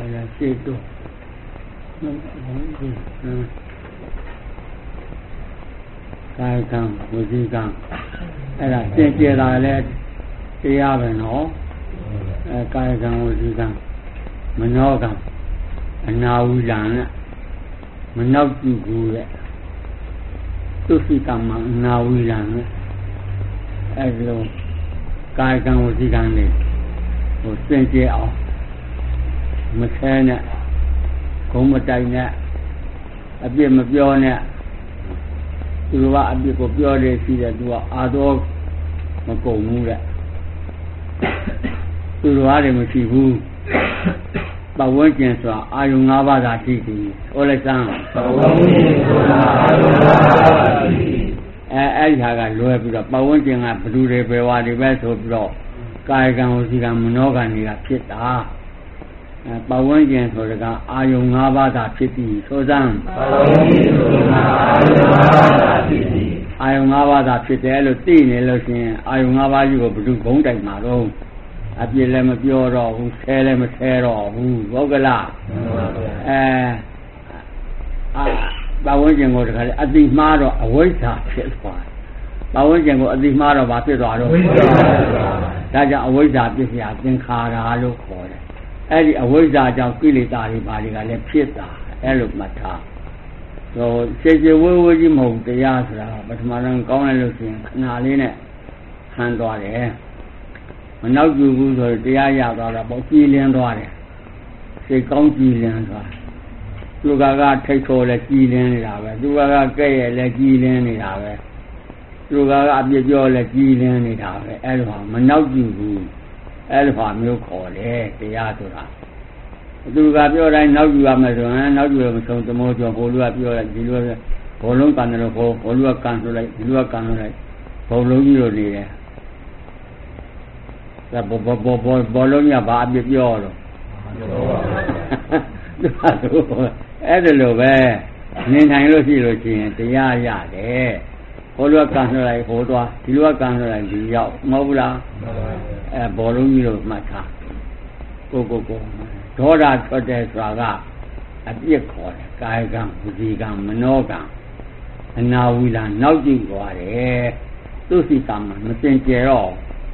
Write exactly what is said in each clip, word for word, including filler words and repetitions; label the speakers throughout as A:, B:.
A: là xê tu cái càng vô gì càng ấy là trên kia là là cái áo bên nó cái càng vô gì càng mình nó càng anh nào uống á mình nào chịu vui á tu sĩ càng mà nào uống á ấy rồi cái càng vô gì càng này rồi trên kia áo mà xe nè cũng mà chạy nè ở bên mà biểu nè tôiว่าở bên có biểu để gì là tôi à đó mà cổ ngu đấy tôi nói để mà chịu vui bảo vấn chuyện sao ai dùng ngã ba ra thì thì ô lại sang bảo vấn chuyện sao ai dùng ngã ba ra thì ai ai cái lối bây giờ bảo vấn chuyện là bự để bề ngoài để bé số bây giờ cái cái gì cái mình nói cái này là chết à bảo vấn chuyện thôi là ai dùng ngã ba ra thì thì số rằng bảo vấn chuyện là ai dùng ngã ba ra thì thì ai dùng ngã ba ra thì thì lúc tí này lúc xin ai dùng ngã ba gì cũng bự cũng chạy mà đâu à bây giờ mà biểu rồi xe lên mà xe rồi có cái là à bảo vấn chuyện của cái là đi mà rồi ở với sao chết quá bảo vấn chuyện của đi mà rồi bảo chết rồi rồi đại gia ở với sao chết gì tiếng khá là lúc khó đấy ấy đi ở với sao cho quy律ta đi bà đi cái là chết ta ấy lúc mà thà rồi xe xe với với gì mồm thì ra rồi bắt mà đang có này lúc chuyện nào đấy nè han to đấy mà nói chuyện rồi thì ai vào đó là bảo chi liên đoan đấy sẽ công chi liên đoan tôi cả cả thấy thôi là chi liên này vậy tôi cả cả cái là chi liên này vậy tôi cả cả biết cho là chi liên này vậy ấy là mà nói chuyện ấy là mới khó đấy thì ai tôi là tôi cả biết là nói chuyện mà rồi nói chuyện mà xong tôi mới cho hồ lúa biết là gì luôn hồ lúa cán rồi hồ hồ lúa cán rồi lại lúa cán rồi hồ lúa gì rồi này là bò bò bò bò bò lớn nhà bà biết vô rồi, ấy là lo về, nên thành lo gì lo chuyện, thì ya ya đấy, hồ lúa cán rồi lại hồ toa, lúa cán rồi lại gì dạo, mau là, bò lớn nhiều mà thà, cô cô cô, thọ ra thọ để xóa ra, biết khó đấy, cái càng, gì càng, mà nó càng, nào vui là nào chịu quá đấy, tôi chỉ làm mà nó tiền chế rồi.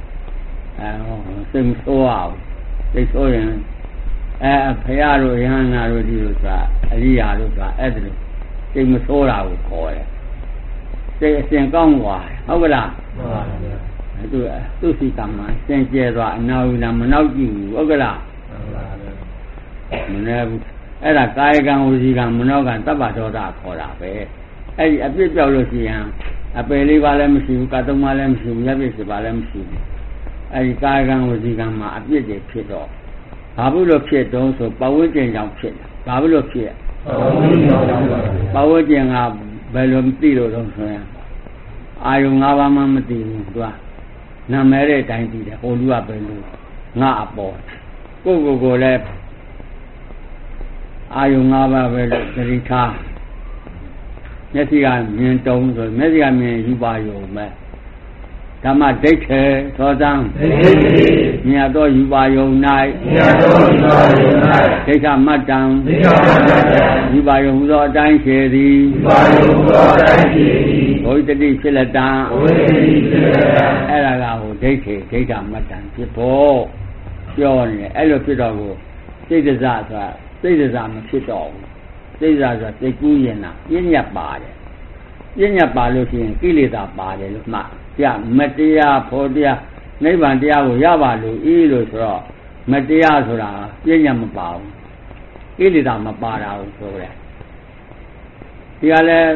A: Sinh số ảo, sinh sốရင်အဲဖရာတို့ယဟန္တာတို့ဒီလိုဆိုတာအရိယာတို့ဆိုတာအဲ့ဒါစိတ်မဆိုးတာကိုခေါ်တယ်စိတ်အစဉ်ကောင်းသွားတယ်ဟုတ်ကလားမှန်ပါဗျာသူသူစီကံမှာစင်ကြဲသွားအနာဝိနာမနောက်ကြည့်ဘူးဟုတ်ကလားမှန်ပါဗျာမနေဘူးအဲ့ဒါကာယကံဝစီကံမနောကံတပ္ပဒေါသခေါ်တာပဲအဲ့ဒီအပြစ်ပြောက်လို့ရှိရင်အပယ်လေးပါလည်းမရှိဘူးကတုံးပါလည်းမရှိဘူးမျက်ပြစ်စပါလည်းမရှိဘူးအဲဒီကာယကံဝစီကံမှာအပြစ်တွေဖြစ်တော့ဘာလို့လို့ဖြစ်တုံးဆိုပဝိကျင်ကြောင့်ဖြစ်ဘာလို့လို့ဖြစ်ပဝိကျင်ကဘယ်လိုမသိလို့တော့ဆိုရင်အာယုံ၅ပါးမှမသိဘူးသူကနာမည်တဲ့အတိုင်းသိတယ်ဟိုလူကပဲလို့ငါအပေါ်ကိုကိုကိုလည်းအာယုံ၅ပါးပဲလို့သတိထားမျက်စိကမြင်တုံးဆိုမျက်စိကမြင်ယူပါယုံပဲဓမ္မဒိဋ္ဌေသောတံမြတ်သောယူပါယုံ၌မြတ်သောယူပါယုံ၌ဒိဋ္ဌမတ္တံဒိဋ္ဌမတ္တံယူပါယုံသောအတိုင်းရှိသည်ယူပါယုံသောအတိုင်းရှိသည်ဘုဒ္ဓတိဖြစ်လက်တံဘုဒ္ဓတိဖြစ်လက်တံအဲ့ဒါကဟိုဒိဋ္ဌေဒိဋ္ဌမတ္တံဖြစ်ဖို့ပြောနေတယ်အဲ့လိုဖြစ်တော့ကိုစိတ်ဒဇဆိုတာစိတ်ဒဇမဖြစ်တော့ဘူးစိတ်ဒဇဆိုတာစိတ်ကူးရင်နာပြဉ္ညာပါတယ်ပြဉ္ညာပါလို့ရှိရင်ကိလေသာပါတယ်လို့မှပြမတရားဖို့တရားနိဗ္ဗာန်တရားကိုရပါလို့ဤလို့ဆိုတော့မတရားဆိုတာပြဉ္ညာမပါဘူးကိလေသာမပါတာကိုဆိုတယ်ဒီကလည်း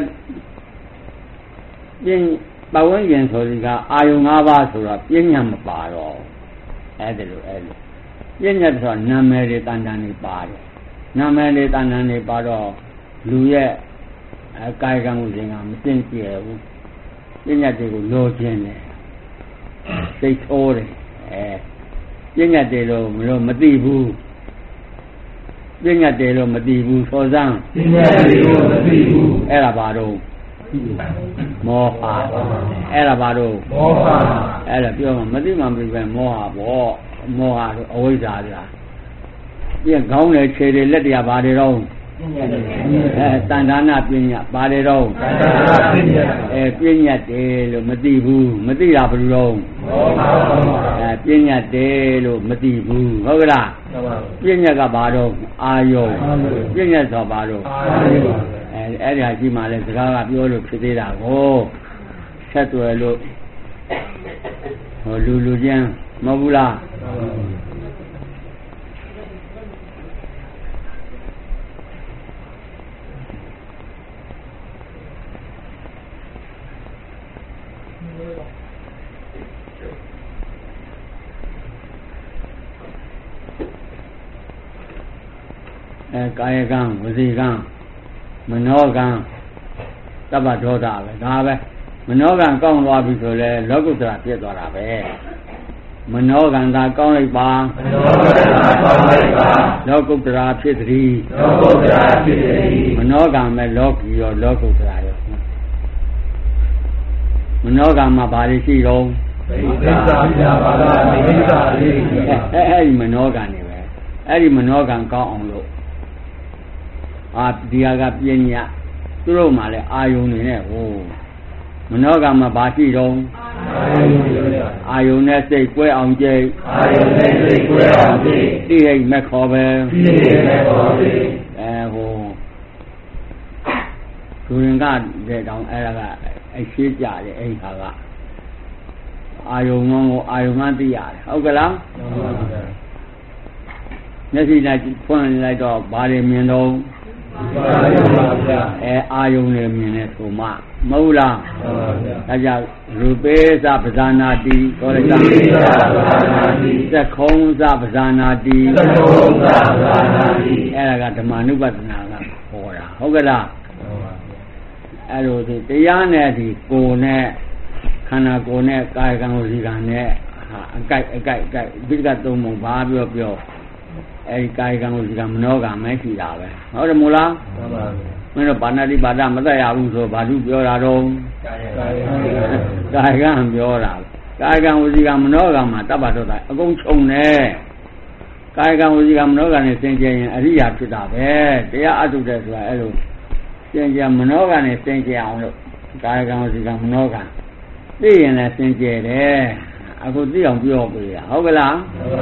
A: ပြဉ္ပဝန်းကျင်ဆိုဒီကအာယုံ၅ပါးဆိုတော့ပြဉ္ညာမပါတော့အဲ့ဒါလိုအဲ့လိုပြဉ္ညာဆိုတာနာမည်တွေတန်တန်တွေပါတယ်နာမည်တွေတန်တန်တွေပါတော့လူရဲ့အကာယကံကိုရှင်ကမသိကြရဘူးပညာတွေကိုလိုချင်တယ်စိတ်ထိုးတယ်အဲပညာတွေလို့မလို့မသိဘူးပညာတွေလို့မသိဘူးသောစမ်းပညာတွေလို့မသိဘူးအဲ့ဒါဘာတော့မောဟအဲ့ဒါဘာတော့မောဟအဲ့ဒါပြောမှမသိမှမသိပဲမောဟပေါ့မောဟတို့အဝိဇ္ဇာဆိုတာပြကောင်းတယ်ခြေတွေလက်တရားပါတယ်တော့အဲတန်ဒါနာပညာပါတယ်တော့အဲပညာတယ်လို့မသိဘူးမသိတာဘယ်လိုတော့အဲပညာတယ်လို့မသိဘူးဟုတ်ကလားပညာကဘာတော့အာယုံပညာဆိုဘာတော့အဲအဲ့ဒါရှိမှလဲစကားကပြောလို့ဖြစ်သေးတာကိုဆက်သွယ်လို့ဟိုလူလူချင်းမဟုတ်ဘူးလားအဲကာယကံဝစီကံမနောကံသဗ္ဗဒေါသပဲဒါပဲမနောကံကောင်းသွားပြီဆိုလဲလောကုတ္တရာပြည့်သွားတာပဲမနောကံသာကောင်းလိုက်ပါမနောကံသာကောင်းလိုက်ပါလောကုတ္တရာဖြစ်သည်လောကုတ္တရာဖြစ်သည်မနောကံမဲ့လောကီရောလောကုတ္တရာရောမနောကံမှာဘာတွေရှိတော့မိစ္ဆာပြပါလားမိစ္ဆာလေးအဲအဲ့ဒီမနောကံနေပဲအဲ့ဒီမနောကံကောင်းအောင်လို့အာဒီဟာကပညာသူတို့မှလည်းအာယုန်နေနဲ့ဟိုမနောကမှာဘာရှိတော့အာယုန်နဲ့စိတ်ကွဲအောင်ကြိတ်အာယုန်နဲ့စိတ်ကွဲအောင်ကြိတ်တိဟိတ်မဲ့ခေါ်ပဲတိဟိတ်မဲ့ခေါ်ပဲအဲဟိုသူရင်ကတဲ့တောင်အဲ့ဒါကအရှိကြတယ်အဲ့ဟာကအာယုန်ကိုအာယုန်မှသိရတယ်ဟုတ်ကလားမျက်စိနဲ့ဖွင့်လိုက်တော့ဘာတွေမြင်တော့အဲအာယုန်နဲ့မြင်နေဆိုမှမဟုတ်လားဒါကြောင့်ရူပေသပဇာနာတိခေါ်လိုက်တာသက္ခုံသပဇာနာတိသက္ခုံသပဇာနာတိအဲ့ဒါကဓမ္မနုပဒနာကခေါ်တာဟုတ်ကလားအဲ့လိုဒီတရားနဲ့ဒီကိုယ်နဲ့ခန္ဓာကိုယ်နဲ့ကာယကံဝစီကံနဲ့ဟာအကြိုက်အကြိုက်အကြိုက်ဒီကသုံးပုံဘာပြောပြောအဲဒီကာယကံဝစီကံမနောကံမရှိတာပဲဟုတ်တယ်မို့လားမှန်ပါဘူးမင်းတို့ဘာနာတိဘာဒမသက်ရဘူးဆိုဘာလို့ပြောတာတော့ကာယကံပြောတာကာယကံဝစီကံမနောကံမှာတပ္ပတောတာအကုန်ခြုံတယ်ကာယကံဝစီကံမနောကံနဲ့သင်ကျင်ရင်အရိယာဖြစ်တာပဲတရားအထုတဲ့ဆိုတာအဲ့လိုသင်ကျင်မနောကံနဲ့သင်ကျင်အောင်လို့ကာယကံဝစီကံမနောကံသိရင်လည်းသင်ကျင်တယ်အခုသိအောင်ပြောပေးရဟုတ်ကလား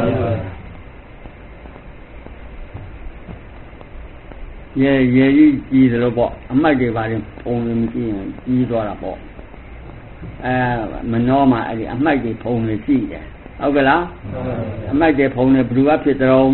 A: ရေရေကြီးကြီးတယ်လို့ပေါ့အမိုက်တွေပါရင်ပုံနေမရှိရင်ကြီးသွားတာပေါ့အဲမနှောမှာအဲ့ဒီအမိုက်တွေပုံနေရှိတယ်ဟုတ်ကလားအမိုက်တွေပုံနေဘယ်သူကဖြစ်တော်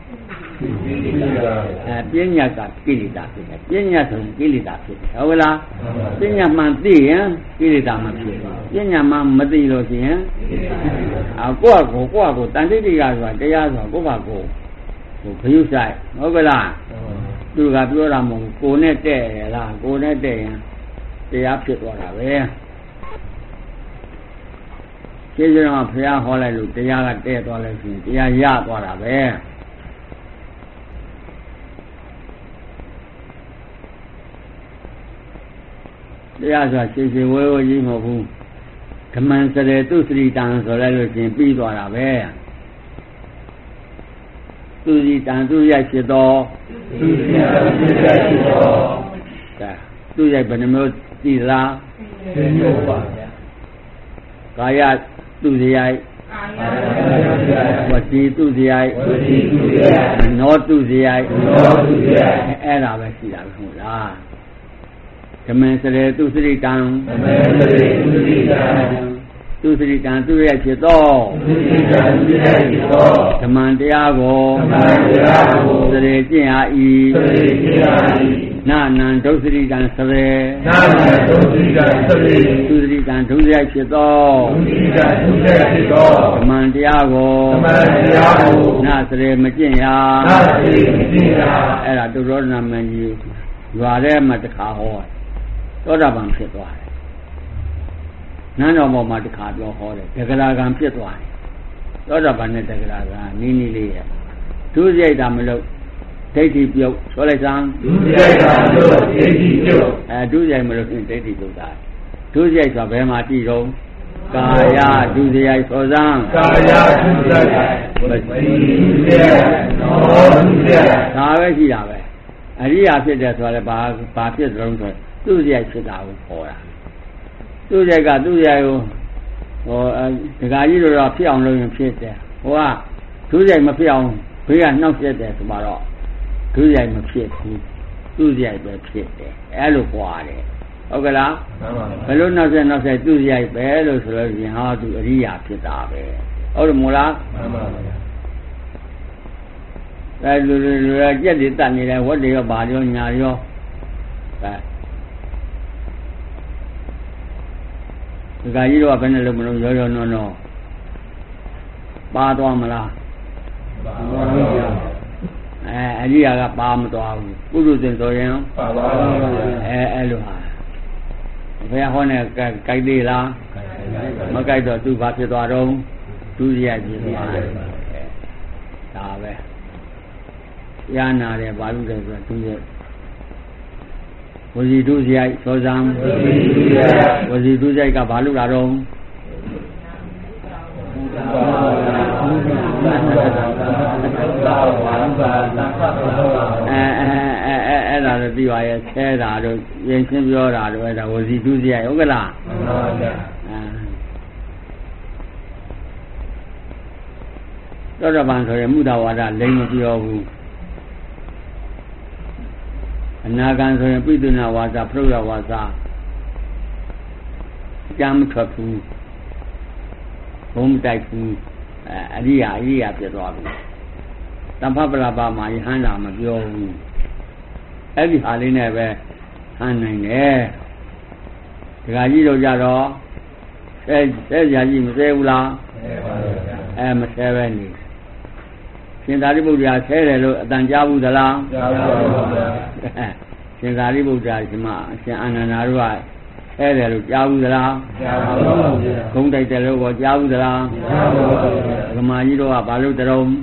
A: အဲပညာကကိလေသာဖြစ်တယ်ပညာဆိုရင်ကိလေသာဖြစ်တယ်ဟုတ်ကလားပညာမှန်သိရင်ကိလေသာမဖြစ်ဘူးပညာမှန်မသိလို့ရှိရင်အကိုယ့်ကိုကိုယ့်ကိုတန်တိတိကဆိုတာတရားဆိုတာကိုယ့်ဘာကိုဟိုခရုဆိုင်ဟုတ်ကလားသူကပြောတာမဟုတ်ကိုယ်နဲ့တဲ့ရလားကိုယ်နဲ့တဲ့ရင်တရားဖြစ်သွားတာပဲကျေးဇူးတော်ဘုရားဟောလိုက်လို့တရားကတဲ့သွားလို့ရှိရင်တရားရသွားတာပဲတရားဆိုတာရှင်းရှင်းဝဲဝဲကြီးမဟုတ်ဘူးဓမ္မံစရေသူစရိတံဆိုလိုက်လို့ရှိရင်ပြီးသွားတာပဲသူစီတန်သူရိုက်ဖြစ်တော်သူစီတန်သူရိုက်ဖြစ်တော်ကဲသူရိုက်ဘယ်နှမျိုးသိလားသိလို့ပါဗျာကာယသူစီရိုက်ဝစီသူစီရိုက်ဝစီသူစီရိုက်နောသူစီရိုက်နောသူစီရိုက်အဲ့ဒါပဲရှိတာပဲဟုတ်လားဓမ္မစရေသူစရိတံဓမ္မစရေသူစရိတံသူစရိတံသူရဲ့ဖြစ်သောသူစရိတံသူရဲ့ဖြစ်သောဓမ္မတရားကိုဓမ္မတရားကိုစရေကျင့်အားဤစရေကျင့်အားဤနာနံဒုစရိတံစရေနာနံဒုစရိတံစရေသူစရိတံဒုရဲ့ဖြစ်သောသူစရိတံဒုရဲ့ဖြစ်သောဓမ္မတရားကိုဓမ္မတရားကိုနာစရေမကျင့်ရာနာစရေမကျင့်ရာအဲ့ဒါတုရောဓနာမင်းကြီးရွာထဲမှာတခါဟောသောတာပန်ဖြစ်သွားတယ်နန်းတော်ပေါ်မှာတခါပြောဟောတယ်တဂရကံဖြစ်သွားတယ်သောတာပန်နဲ့တဂရကံနီးနီးလေးရဲ့ဒုစရိုက်တာမလို့ဒိဋ္ဌိပြုတ်ဆိုလိုက်စမ်းဒုစရိုက်တာမလို့ဒိဋ္ဌိပြုတ်အဲဒုစရိုက်မလို့ဒိဋ္ဌိပြုတ်တာဒုစရိုက်ဆိုတာဘယ်မှာကြည့်တော့ကာယဒုစရိုက်သောဇံ
B: ကာယဒုစရိုက်မသိတဲ့နောတဲ့
A: ဒါပဲရှိတာပဲအရိယာဖြစ်တယ်ဆိုတော့ဘာဘာဖြစ်သလုံးဆိုသူ့စရိုက်ဖြစ်တာကိုခေါ်တာသူ့စရိုက်ကသူ့စရိုက်ကိုဟိုဒကာကြီးတို့တော့ဖြစ်အောင်လုပ်ရင်ဖြစ်တယ်ဟိုကသူ့စရိုက်မဖြစ်အောင်ဘေးကနှောက်ရက်တယ်ဆိုတော့သူ့စရိုက်မဖြစ်ဘူးသူ့စရိုက်ပဲဖြစ်တယ်အဲ့လိုပွားတယ်ဟုတ်ကလားဘယ်လိုနောက်ဆက်နောက်ဆက်သူ့ရိုက်ပဲလို့ဆိုလို့ရင်ဟာသူအရိယာဖြစ်တာပဲဟုတ်တယ်မို့လားမှန်ပါဗျာအဲလူလူလူကြက်တွေတတ်နေတယ်ဝတ်တွေရောဘာရောညာရောအဲဒီကကြီးတော့ဘယ်နဲ့လို့မလို့ရောရောနော်နော်ပါသွားမလား
B: ပါသွားပါဗျာ
A: အဲအရိယာကပါမသွားဘူးပုရုဇဉ်ဆိုရင်
B: ပါပါဗျာ
A: အဲအဲ့လိုဟာဘယ်ဟောနဲ့ကြိုက်သေးလားမကြိုက်တော့သူဘာဖြစ်သွားတော့ဒုစရိုက်ဖြစ်သွားတယ်ဒါပဲရနာတယ်ဘာလို့လဲဆိုတော့သူရဲ့ဝစီဒုစရိုက်သောဇံဝစီဒုစရိုက်ကဘာလို့လာတော့အဲအဲအဲအဲ့ဒါတော့ပြီးပါရဲ့ဆဲတာတို့ရင်ချင်းပြောတာတို့အဲ့ဒါဝစီဒုစရိုက်ဟုတ်ကလားမှန်ပါဗျာသောတပန်ဆိုရင်မုဒ္ဒဝါဒလိမ့်မပြောဘူးအနာဂံဆိုရင်ပိဋကဝါစာပရုဒဝါစာအကြမ်းမထွက်ဘူးဘုံမတိုက်ဘူးအဲအရိယာအရိယာပြသွားပြီတမ္ဖပလပမှာယဟန္တာမပြောဘူးအဲ့ဒီဟာလေးနဲ့ပဲဟန်နိုင်တယ်ဒကာကြီးတို့ကြတော့ဆဲဆဲကြာကြီးမဆဲဘူးလားဆဲပါဗျာအဲမဆဲပဲနေရှင်သာရိပုတ္တရာဆဲတယ်လို့အတန်ကြားဘူးသလားကြားပါဗျာရှင်သာရိပုတ္တရာရှင်မရှင်အာနန္ဒာတို့ကဆဲတယ်လို့ကြားဘူးသလားကြားပါဗျာဂုံးတိုက်တယ်လို့ကိုကြားဘူးသလားကြားပါဗျာဓမ္မကြီးတို့ကဘာလို့တရုံ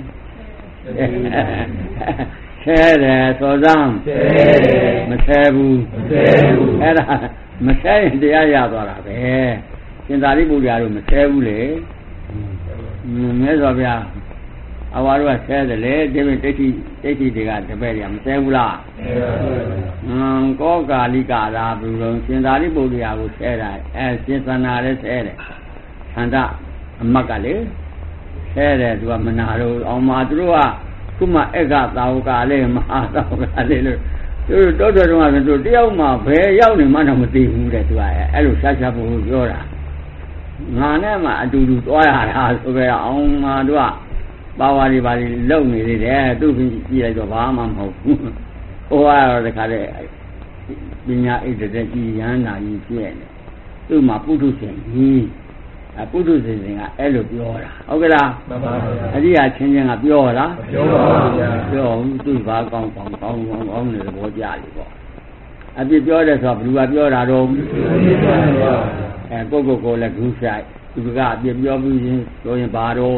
A: ဆဲတယ်သောဇံဆဲတယ်မဆဲဘူးမဆဲဘူးအဲ့ဒါမဆဲရင်တရားရသွားတာပဲရှင်သာရိပုတ္တရာတို့မဆဲဘူးလေမြတ်စွာဘုရားအဝါတို့ကဆဲတယ်လေဒီမိတိဋ္ဌိတိဋ္ဌိတွေကတပည့်တွေကမဆဲဘူးလားဆဲပါဘူးဟမ်ကောကာလိကာရာဘုရုံရှင်သာရိပုတ္တရာကိုဆဲတာအဲရှင်သန္တာလည်းဆဲတယ်သန္တာအမတ်ကလေဆဲတယ်သူကမနာတော့အောင်မှာသူတို့ကခုမှအက္ခသာဝကလေးမဟာသာဝကလေးလို့သူတို့တော်တော်တုန်းကသူတယောက်မှဘယ်ရောက်နေမှတော့မသိဘူးတဲ့သူကအဲ့လိုရှားရှားဖို့ပြောတာငါနဲ့မှအတူတူသွားရတာဆိုပဲအောင်မှာတို့ကပါဝါတွေပါလုံနေသေးတယ်သူ့ပြင်ကြည့်လိုက်တော့ဘာမှမဟုတ်ဘူးဟိုကတော့တခါလေပညာဣတ္တတဲ့ကြည်ရဟန္တာကြီးပြည့်နေသူ့မှာပုထုရှင်ကြီးအပုထုရှင်ကအဲ့လိုပြောတာဟုတ်ကလားမှန်ပါဗျာအရိယာချင်းချင်းကပြောလားပြောပါဗျာပြောသူ့ဘာကောင်းကောင်းကောင်းကောင်းကောင်းနေသဘောကြလေပေါ့အပြစ်ပြောတယ်ဆိုတော့ဘယ်သူကပြောတာတော့အဲကိုကိုကိုလည်းဂုဆိုင်သူကအပြစ်ပြောပြီးရင်ဆိုရင်ဘာတော့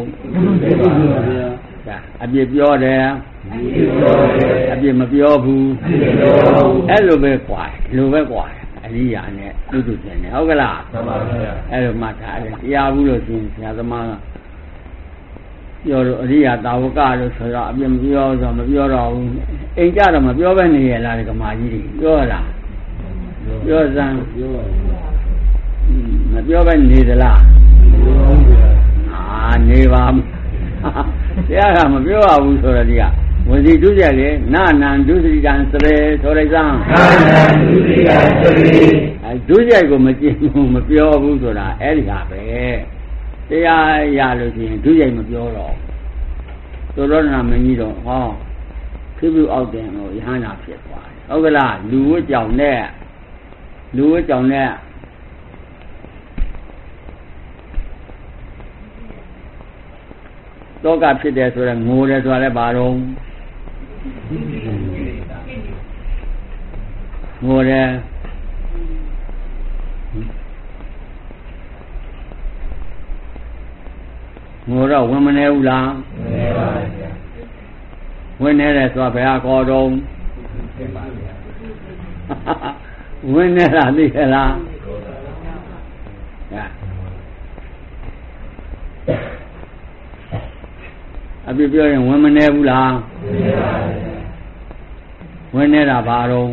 A: အပြစ်ပြောတယ်အပြစ်မပြောဘူးအဲ့လိုပဲကွာလိုပဲကွာအရိယာနဲ့ပြုစုခြင်းနဲ့ဟုတ်ကလားမှန်ပါဗျာအဲ့လိုမှတ်ထားတယ်တရားဘူးလို့ရှိရင်ဆရာသမားကပြောတော့အရိယာတာဝကလို့ဆိုတော့အပြစ်မပြောဆိုမပြောတော့ဘူးအိမ်ကြတော့မပြောဘဲနေရလားဒီကမာကြီးတွေပြောလားပြောစမ်းပြောမပြောဘဲနေသလားအာနေပါတရားကမပြောရဘူးဆိုတော့ဒီကဝစီဒုစရိုက်လေနာနံဒုစရိကံစရေဆိုလိုက်စမ်းနာနံဒုစရိကံစရေအဲဒုစရိုက်ကိုမကျင်ဘူးမပြောဘူးဆိုတာအဲ့ဒီဟာပဲတရားရလို့ရှိရင်ဒုစရိုက်မပြောတော့သောရဏမင်းကြီးတော့ဟောဖြစ်ပြီးအောက်တင်လို့ယဟန္တာဖြစ်သွားတယ်ဟုတ်ကလားလူဝတ်ကြောင်နဲ့လူဝတ်ကြောင်နဲ့တောကဖြစ်တယ်ဆိုတော့ငိုတယ်ဆိုတာလည်းဘာတော့ငိုတယ်ငိုတော့ဝင်မနေဘူးလားနေပါဗျာဝင်နေတယ်ဆိုတာဘယ်ဟာခေါ်တော့ဝင်နေတာသိရလားအပြစ်ပြောရင်ဝင်မနေဘူးလားဝင်နေတာဘာတော့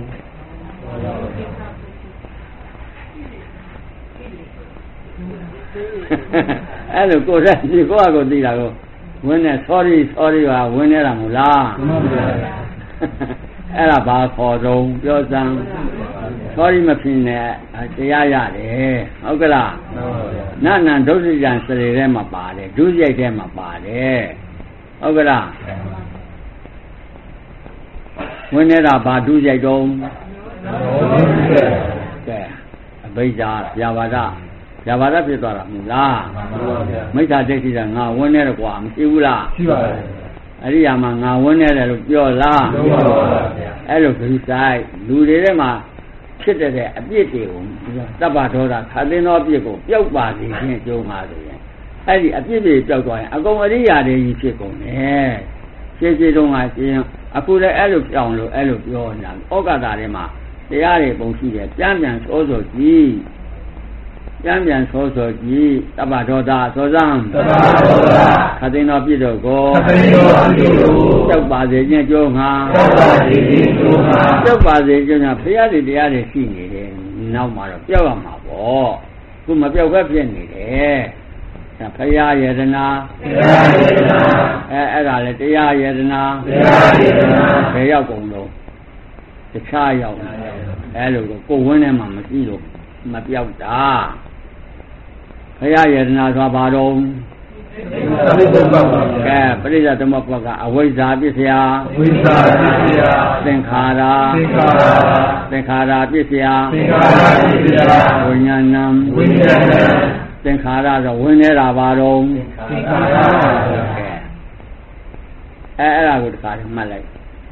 A: အဲ့လိုကိုယ်တက်ဒီကိုယ့်အကိုသိတာကိုဝင်နေ sorry sorry ပါဝင်နေတာမဟုတ်လားအဲ့ဒါဘာခေါ်တော့ပြောစမ်း sorry မဖြစ်နဲ့တရားရတယ်ဟုတ်ကလားနတ်နံဒုစရံစရေထဲမှာပါတယ်ဒုစရိုက်ထဲမှာပါတယ်ဟုတ်ကလားဝင်နေတာဘာဒုစရိုက်တော့ကဲအဘိဓါဗျာပါဒဗျာပါဒဖြစ်သွားတာမဟုတ်လားမိစ္ဆာဒိဋ္ဌိကငါဝင်နေတယ်ကွာမရှိဘူးလားရှိပါတယ်အဲ့ဒီမှာငါဝင်နေတယ်လို့ပြောလားပြောပါပါဗျာအဲ့လိုခရီးဆိုင်လူတွေထဲမှာဖြစ်တဲ့အပြစ်တွေကိုတပ္ပဒေါသခါသိသောအပြစ်ကိုပျောက်ပါစေခြင်းကြုံပါစေရင်အဲ့ဒီအပြစ်တွေပျောက်သွားရင်အကုန်အရိယာတွေကြီးဖြစ်ကုန်တယ်ရှင်းရှင်းတုန်းကရှင်းအခုလည်းအဲ့လိုပြောင်းလို့အဲ့လိုပြောနေတာဩဃတာထဲမှာတရားတွေပုံရှိတယ်ပြန်ပြန်ဆိုဆိုကြည့်ပြန်ပြန်ဆိုဆိုကြည့်တပ္ပဒေါသသောဇံတပ္ပဒေါသခါသိသောပြစ်တို့ကိုခါသိသောပြစ်တို့ပျောက်ပါစေခြင်းကြုံငါပျောက်ပါစေခြင်းကြုံငါပျောက်ပါစေခြင်းညာဖရာတွေတရားတွေရှိနေတယ်နောက်မှာတော့ပျောက်ရမှာပေါ့ခုမပျောက်ဘဲဖြစ်နေတယ်ဖရာယတနာဖရာယတနာအဲအဲ့ဒါလေတရားယတနာတရားယတနာဘယ်ရောက်ကုန်လို့တခြားရောက်အဲ့လိုကိုယ်ဝင်းထဲမှာမရှိလို့မပြောက်တာဖရာယတနာဆိုပါတော့ကဲပရိစ္ဆေသမုပ္ပါကအဝိဇ္ဇာပစ္စယအဝိဇ္ဇာပစ္စယသင်္ခါရသင်္ခါရသင်္ခါရပစ္စယသင်္ခါရပစ္စယဝိညာဏံဝိညာဏံသင်္ခါရဆိုဝင်နေတာပါတော့သင်္ခါရကဲအဲအဲ့ဒါကိုတခါမှတ်လိုက်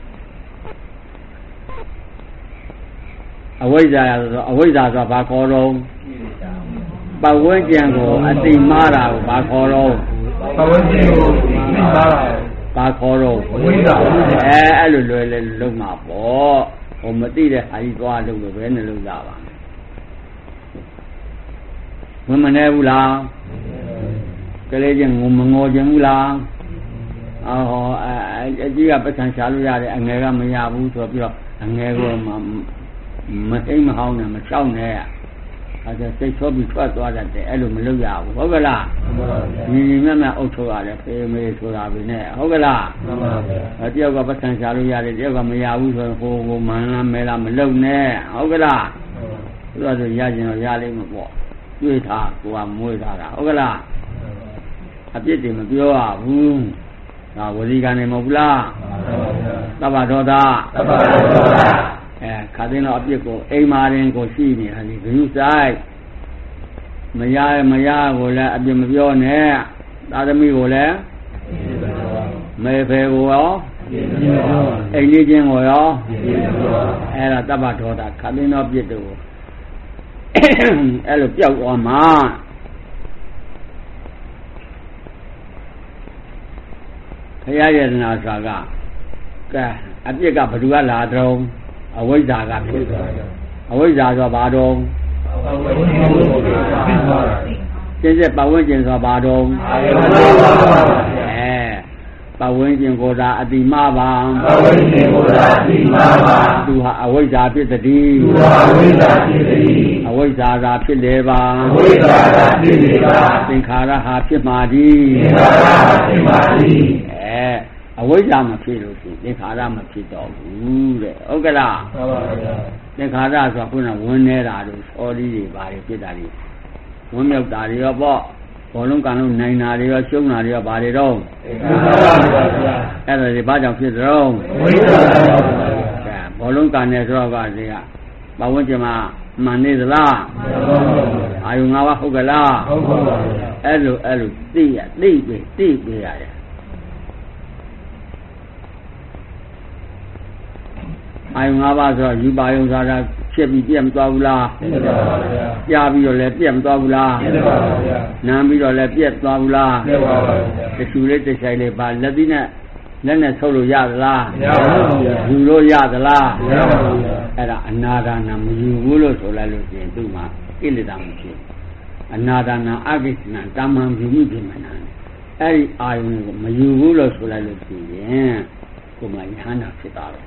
A: အဝိဇ္ဇာဆိုအဝိဇ္ဇာဆိုဘာခေါ်တော့ပဝန်းကျင်ကိုအတိမားတာကိုဘာခေါ်တော့ပဝန်းကျင်ကိုအတိမားတာဘာခေါ်တော့အဝိဇ္ဇာအဲအဲ့လိုလွယ်လွယ်လုံးမှာပေါ့ဟိုမသိတဲ့ဟာကြီးသွားလို့ပဲနဲ့လုံးလာပါဝင်မနေဘူးလားကလေးချင်းငုံမငေါ်ခြင်းဘူးလားအော်ဟောအကြီးကပတ်ဆံရှာလို့ရတယ်အငယ်ကမရဘူးဆိုပြီးတော့အငယ်ကမမအိမ်မဟောင်းနဲ့မချောက်နဲ့အဲဒါစိတ်ဆိုးပြီးထွက်သွားတတ်တယ်အဲ့လိုမလုပ်ရဘူးဟုတ်ကလားညီညီမြတ်မြတ်အုပ်ချုပ်ရတယ်ဖေးမေးဆိုတာပဲနဲ့ဟုတ်ကလားမှန်ပါဗျာတယောက်ကပတ်ဆံရှာလို့ရတယ်တယောက်ကမရဘူးဆိုရင်ဟိုဟိုမန်းလားမဲလားမလုပ်နဲ့ဟုတ်ကလားသူကဆိုရခြင်းတော့ရလိမ့်မှာပေါ့တွေးထားကိုကမွေးထားတာဟုတ်ကလားအပြစ်တွေမပြောရဘူးဒါဝစီကံနေမဟုတ်ဘူးလားသဗ္ဗဒေါသသဗ္ဗဒေါသအဲခါသိတော့အပြစ်ကိုအိမ်မာရင်ကိုရှိနေတာဒီဂရုစိုက်မရမရကိုလည်းအပြစ်မပြောနဲ့သာသမီကိုလည်းမေဖေကိုရောအိမ်လေးချင်းကိုရောအဲဒါသဗ္ဗဒေါသခါသိတော့ပြစ်တို့အဲ့လိုပျောက်သွားမှာခရယတနာစာကကဲအပြစ်ကဘယ်သူကလာတော့အဝိဇ္ဇာကဖြစ်သွားတယ်အဝိဇ္ဇာဆိုဘာတော့ကျင့်တဲ့ပဝန်းကျင်ဆိုဘာတော့အဲပဝန်းကျင်ကိုသာအတိမပါပဝန်းကျင်ကိုသာအတိမပါသူဟာအဝိဇ္ဇာဖြစ်သည်သူဟာအဝိဇ္ဇာဖြစ်သည်အဝိဇ္ဇာသာဖြစ်လေပါအဝိဇ္ဇာသာဖြစ်လေပါသင်္ခါရဟာဖြစ်မှာသည်သင်္ခါရဟာဖြစ်မှာသည်အဲအဝိဇ္ဇာမဖြစ်လို့ရှိရင်သင်္ခါရမဖြစ်တော့ဘူးတဲ့ဟုတ်ကလားမှန်ပါဗျာသင်္ခါရဆိုခုနဝင်နေတာတို့စော်ဒီတွေဘာတွေဖြစ်တာတွေဝင်မြောက်တာတွေရောပေါ့ဘောလုံးကံလုံးနိုင်တာတွေရောရှုံးတာတွေရောဘာတွေတော့သင်္ခါရပါဗျာအဲ့ဒါတွေဘာကြောင့်ဖြစ်ကြတော့ဝိဇ္ဇာပါဗျာဘောလုံးကံနဲ့ဆိုတော့ကတည်းကဘဝကျမမှန်နေသလားမှန်ပါဗျာအာယုငါးပါးဟုတ်ကလားဟုတ်ပါဗျာအဲ့လိုအဲ့လိုသိရသိပြီသိပြရတယ်အာယုငါးပါးဆိုတော့ယူပါယုံစားတာဖြစ်ပြီးပြတ်မသွားဘူးလားပြတ်ပါပါဗျာကြားပြီးတော့လည်းပြတ်မသွားဘူးလားပြတ်ပါပါဗျာနားပြီးတော့လည်းပြတ်သွားဘူးလားပြတ်ပါပါဗျာတချူလေးတစ်ဆိုင်လေးပါလက်သီးနဲ့လက်နဲ့ထုတ်လို့ရသလားမရပါဘူးဗျာယူလို့ရသလားမရပါဘူးဗျာအဲ့ဒါအနာဒါနာမယူဘူးလို့ဆိုလိုက်လို့ရှိရင်သူ့မှာကိလေသာမရှိအနာဒါနာအကိစ္စနာတာမန်ယူမှုပြင်မှန်တယ်အဲ့ဒီအာယုံကိုမယူဘူးလို့ဆိုလိုက်လို့ရှိရင်ကိုယ်မှယဟန္တာဖြစ်တာပဲ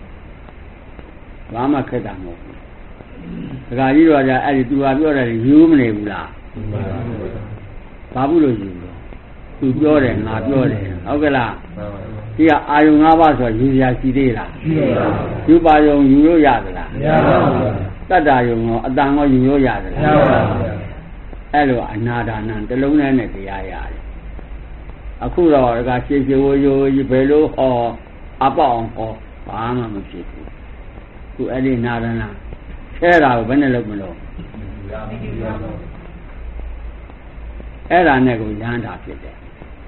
A: ဘာမှခက်တာမဟုတ်ဘူးဒကာကြီးတော်ကအဲ့ဒီသူကပြောတယ်ယူမနေဘူးလားဘာဘူးလို့ယူလို့သူပြောတယ်ငါပြောတယ်ဟုတ်ကဲ့လားဒီကအာယုံ၅ပါးဆိုယူရရှိသေးလားယူပါယုံယူလို့ရသလားမရပါဘူးတတ္တယုံရောအတန်ရောယူလို့ရသလားမရပါဘူးအဲ့လိုအနာဒါနံတလုံးနဲ့နဲ့တရားရတယ်အခုတော့ဒကာရှေရှေဝယိုဘယ်လိုဟောအပေါအောင်ဟောဘာမှမဖြစ်ဘူးခုအဲ့ဒီနာဒနာဆဲတာကိုဘယ်နဲ့လုပ်မလို့အဲ့ဒါနဲ့ကိုရဟန္တာဖြစ်တယ်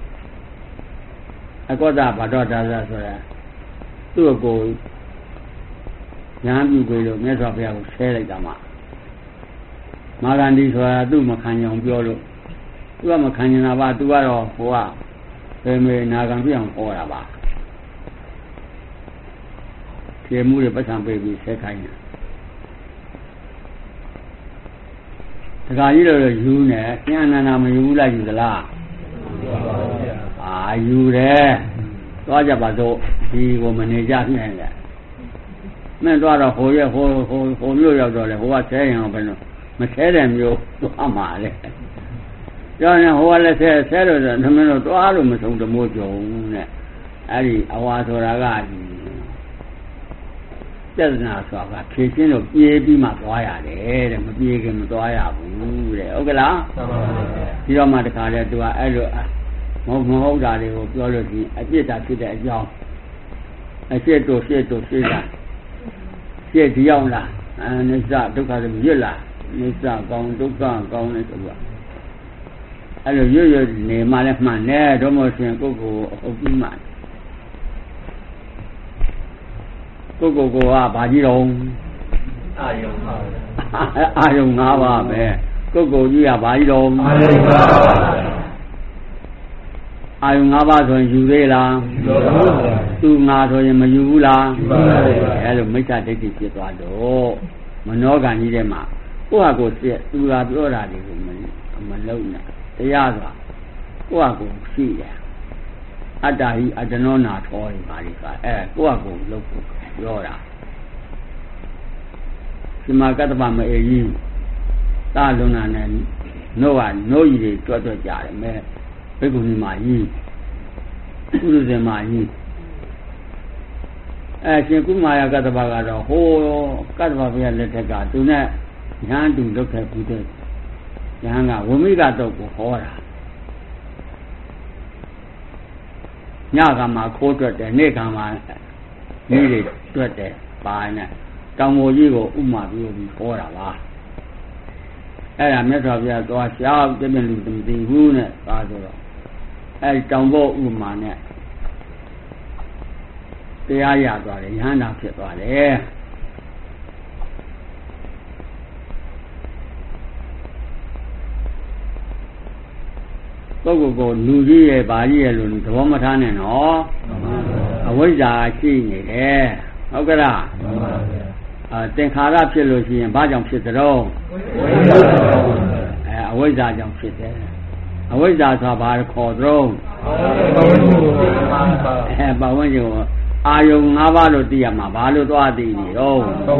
A: အကောတာဘာတော်ဒါသဆိုရသူ့ကိုရဟန်းပြုပြီးလို့မြတ်စွာဘုရားကိုဆဲလိုက်တာမှမာဂန္ဒီဆိုတာသူ့မခံကြအောင်ပြောလို့သူကမခံကြတာပါသူကတော့ဟိုကပေမေနာဂံပြအောင်ဟောတာပါကျေမှုတွေပတ်စံပေးပြီးဆဲခိုင်းတာဒကာကြီးတို့ယူနေကျန်အနန္ဒမယူဘူးလားယူသလားအာယူတယ်သွားကြပါစို့ဒီကိုမနေကြနဲ့လေမင်းသွားတော့ဟိုရဟိုဟိုဟိုမျိုးရောက်တော့လေဟိုကဆဲရင်ဘယ်လိုမဆဲတဲ့မျိုးသွားမှာလေပြောရင်ဟိုကလည်းဆဲဆဲလို့ဆိုသမင်းတို့သွားလို့မဆုံးတမိုးကြုံနဲ့အဲ့ဒီအဝါဆိုတာကပြဿနာဆိုတာကဖြည့်ချင်းလို့ပြေးပြီးမှသွားရတယ်တဲ့မပြေးခင်မသွားရဘူးတဲ့ဟုတ်ကဲ့လားမှန်ပါပါဒီတော့မှတခါလဲသူကအဲ့လိုမဟုတ်မဟုတ်တာတွေကိုပြောလို့ဒီအပြစ်တာဖြစ်တဲ့အကြောင်းအဖြစ်တို့ဖြစ်တို့ဖြစ်တာဖြစ်ဒီရောက်လားအနိစ္စဒုက္ခတွေရွတ်လားအနိစ္စကောင်းဒုက္ခကောင်းလဲဆိုတာအဲ့လိုရွတ်ရွတ်နေမှလည်းမှန်တယ်တော့မဟုတ်ရင်ကိုယ့်ကိုယ်အဟုတ်ပြီးမှကိုယ့်ကိုယ်ကဘာကြီးတော့အာယုံပါအာယုံ၅ပါးပဲကိုယ့်ကိုယ်ကြီးကဘာကြီးတော့အာယုံ၅ပါးအာယုံ၅ပါးဆိုရင်ယူသေးလားယူပါဘူးသူငါဆိုရင်မယူဘူးလားယူပါဘူးအဲလိုမိစ္ဆာဒိဋ္ဌိဖြစ်သွားတော့မနောကံကြီးထဲမှာကိုယ့်ဟာကိုယ်သိသူကပြောတာတွေကိုမမလုံးနဲ့တရားဆိုတာကိုယ့်ဟာကိုယ်ရှိတယ်အတ္တဟိအတ္တနောနာထောတွေပါလိကအဲကိုယ့်ဟာကိုယ်လုပ်ဖို့ပြောတာဒီမှာကတ္တပမအေကြီးသာလွန်နာနဲ့နို့ကနို့ကြီးတွေတွတ်တွတ်ကြတယ်မဲဘိက္ခုနီမကြီးကုလူဇင်မကြီးအဲရှင်ကုမာယကတ္တပကတော့ဟိုကတ္တပဘုရားလက်ထက်ကသူနဲ့ညာတူလုပ်ခဲ့ပြီးတဲ့ညာကဝိမိကတော့ကိုဟောတာညကမှခိုးတွက်တယ်နေ့ကမှမိတွေတွက်တယ်ပါနဲ့တောင်မိုးကြီးကိုဥမာပြုပြီးဟောတာပါအဲ့ဒါမြတ်စွာဘုရားသွားရှားပြည့်ပြည့်လူမသိဘူးနဲ့သာဆိုတော့အဲ့တောင်ဘောဥမာနဲ့တရားရသွားတယ်ယဟန္တာဖြစ်သွားတယ်ပုဂ္ဂိုလ်ကိုလူကြီးရဲ့ဗာကြီးရဲ့လို့သဘောမထားနဲ့နော်အဝိဇ္ဇာရှိနေတယ်ဟုတ်ကဲ့လားအဲသင်္ခါရဖြစ်လို့ရှိရင်ဘာကြောင့်ဖြစ်သလဲအဲအဝိဇ္ဇာကြောင့်ဖြစ်တယ်အဝိဇ္ဇာဆိုတာဘာခေါ်သလဲအဲဘာဝင်ကျင်အာယုံ၅ပါးလို့သိရမှာဘာလို့သွားသိနေတော့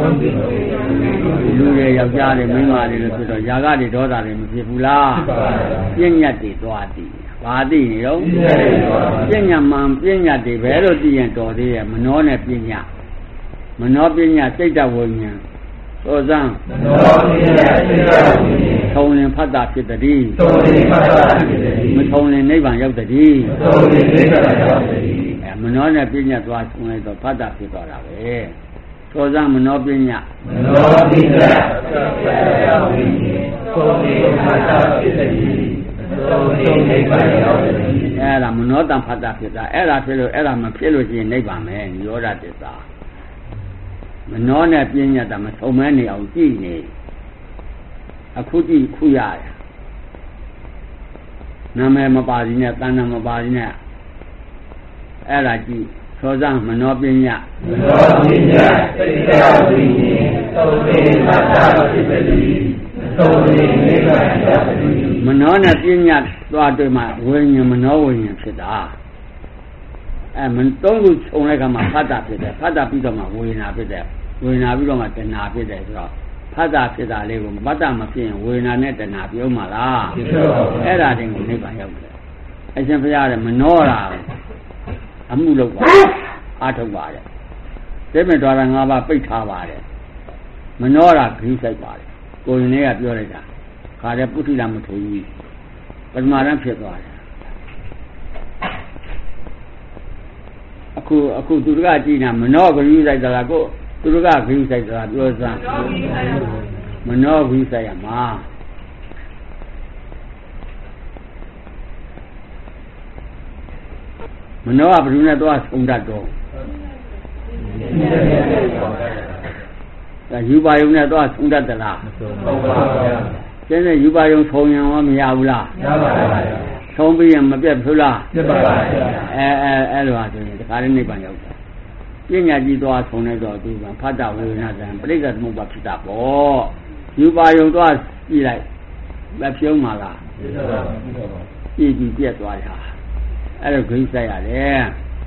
A: လူတွေယောက်ျားတွေမိန်းမတွေလို့ဆိုတော့ຢာကတွေဒေါသတွေမဖြစ်ဘူးလားပြဉ္ညတ်တွေသွားသိဘာသိနေတော့ပြဉ္ညတ်မှန်ပြဉ္ညတ်တွေပဲလို့သိရင်တော်သေးရဲ့မနောနဲ့ပြဉ္ညတ်မနောပြဉ္ညတ်စိတ်တဝိညာဉ်သောဇံမနောပြဉ္ညတ်စိတ်တဝိညာဉ်ထုံလင်ဖတ်တာဖြစ်တည်းထုံလင်ဖတ်တာဖြစ်တည်းမထုံလင်နိဗ္ဗာန်ရောက်တည်းထုံလင်နိဗ္ဗာန်ရောက်တည်းမနောနဲ့ပြဉ္ညတ်သွားဆုံးလိုက်တော့ဖတ်တာဖြစ်သွားတာပဲသောဇံမနောပြဉ္ညတ်မနောပြဉ္ညတ်စိတ်တဝိညာဉ်ထုံလင်ဖတ်တာဖြစ်တည်းထုံလင်နိဗ္ဗာန်ရောက်တည်းအဲ့ဒါမနောတံဖတ်တာဖြစ်တာအဲ့ဒါဖြစ်လို့အဲ့ဒါမဖြစ်လို့ရှိရင်နိဗ္ဗာန်ပဲនិရောဓသစ္စာမနောနဲ့ပြဉ္ညတ်တာမထုံမဲနေအောင်ကြည့်နေအခုကြည့်ခုရတယ်နာမည်မပါသေးနဲ့တဏ္ဍာမပါသေးနဲ့အဲ့ဒါကြည့်သောဇံမနောပညာမနောပညာစိတ်တဝိညာဉ်သုံးလေးမှတ်တာဖြစ်သည်မ
B: သုံးရင်းနိဗ္ဗာန်ရောက်သည်
A: မနောနဲ့ပညာသွားတွေ့မှဝိညာဉ်မနောဝိညာဉ်ဖြစ်တာအဲမသုံးခုခြုံလိုက်ခါမှာဖတ်တာဖြစ်တယ်ဖတ်တာပြီးတော့မှဝေဒနာဖြစ်တယ်ဝေဒနာပြီးတော့မှတဏှာဖြစ်တယ်ဆိုတော့ဖတ်တာဖြစ်တာလေးကိုမတ္တမဖြစ်ရင်ဝေဒနာနဲ့တဏှာပြုံးမှာလားအဲ့ဒါတင်ကိုနိဗ္ဗာန်ရောက်တယ်အရှင်ဘုရားကမနောတာအမှုလုပ်ပါအားထုတ်ပါတယ်သိမဲ့တော်တာ၅ပါးပိတ်ထားပါတယ်မနောတာဂရုစိုက်ပါတယ်ကိုရင်လေးကပြောလိုက်တာခါတဲ့ပုထုလာမထေကြီးပထမတန်းဖြစ်သွားတယ်အခုအခုသူတို့ကကြည်နာမနောဂရုစိုက်သလားကိုသူတို့ကဂရုစိုက်သလားပြောစမ်းမနောဂရုစိုက်ရမှာမနောကဘယ်သူနဲ့သွားဆုံးတတ်တော့ဒါယူပါယုံနဲ့သွားဆုံးတတ်သလားမဆုံးပါဘူးကျင်းတဲ့ယူပါယုံဆုံးရင်ရောမရဘူးလားရပါပါဆုံးပြီးရင်မပြတ်ဘူးလားပြတ်ပါပါအဲအဲအဲ့လိုဟာဆိုရင်ဒီခါလေးနိဗ္ဗာန်ရောက်တာပညာကြီးသွားဆုံးနေတော့သူကဖတ်တာဝေဒနာတံပရိစ္ဆေသမုပ္ပါဖြစ်တာပေါ့ယူပါယုံသွားကြည့်လိုက်မဖြုံးပါလားကြည့်ကြည့်ပြတ်သွားတာအဲ့လိုဂိမ်းဆိုင်ရတယ်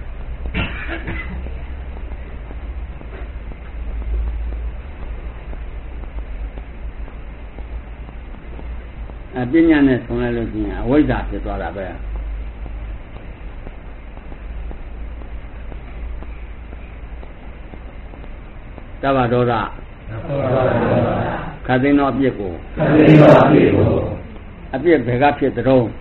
A: အပညာနဲ့ဆုံးလိုက်လို့ရှိရင်အဝိဇ္ဇာဖြစ်သွားတာပဲတဘာဒေါသခသိန်းသောအပြစ်ကိုခသိန်းသောအပြစ်ကိုအပြစ်ဘယ်ကဖြစ်တဲ့တော့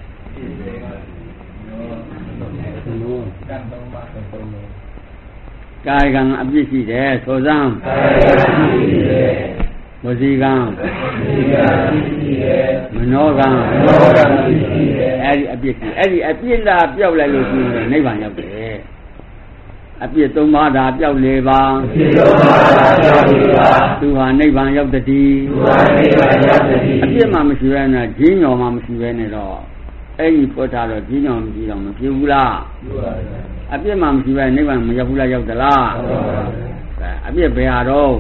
A: ကာယကံအပြစ်ရှိတယ်ဆိုစမ်းကာယကံရှိတယ်ဝစီကံရှိတယ်မနောကံမနောကံရှိတယ်အဲ့ဒီအပြစ်ရှိအဲ့ဒီအပြစ်လာပြောက်လိုက်လို့ရှိရင်နိဗ္ဗာန်ရောက်တယ်အပြစ်သုံးပါးဒါပြောက်လေပါအပြစ်သုံးပါးဒါပြောက်လေပါသူဟာနိဗ္ဗာန်ရောက်တည်းသူဟာနိဗ္ဗာန်ရောက်တည်းအပြစ်မှမရှိဘဲနဲ့ဂျင်းညော်မှမရှိဘဲနဲ့တော့အဲ့ဒီဖွက်ထားတော့ဂျင်းညော်မရှိတော့မဖြစ်ဘူးလားဖြစ်ပါဘူးအပြစ်မှမရှိပဲနိဗ္ဗာန်မရောက်ဘူးလားရောက်သလားအပြစ်ဘယ်ဟာတော့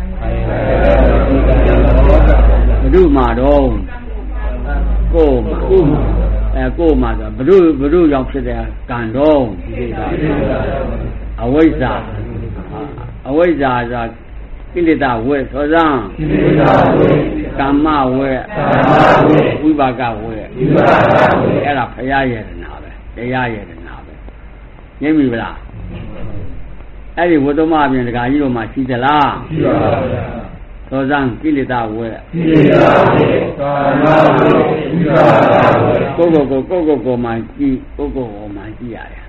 A: ဘုဒ္ဓမှာတော့ကိုယ်မှာအဲကိုယ်မှာဆိုဘုဒ္ဓဘုဒ္ဓရောက်ဖြစ်တဲ့ကံတော့အဝိဇ္ဇာအဝိဇ္ဇာဆိုကိလေသာဝဲသောစံကိလေသာဝဲကမ္မဝဲကမ္မဝဲဝိပါကဝဲဝိပါကဝဲအဲ့ဒါဖရာယတနာပဲတရားယတနာငြိမ့်ပြီဗလားအဲ့ဒီဝတ္တမအပြင်ဒကာကြီးတို့မှရှိသလားရှိပါပါဗျာသောဇံကိလေသာဝဲကိလေသာဝဲကာမဝဲဝိပါကဝဲကိုကိုကိုကိုကိုကိုမှကြည့်ကိုကိုကိုမှကြည့်ရတယ်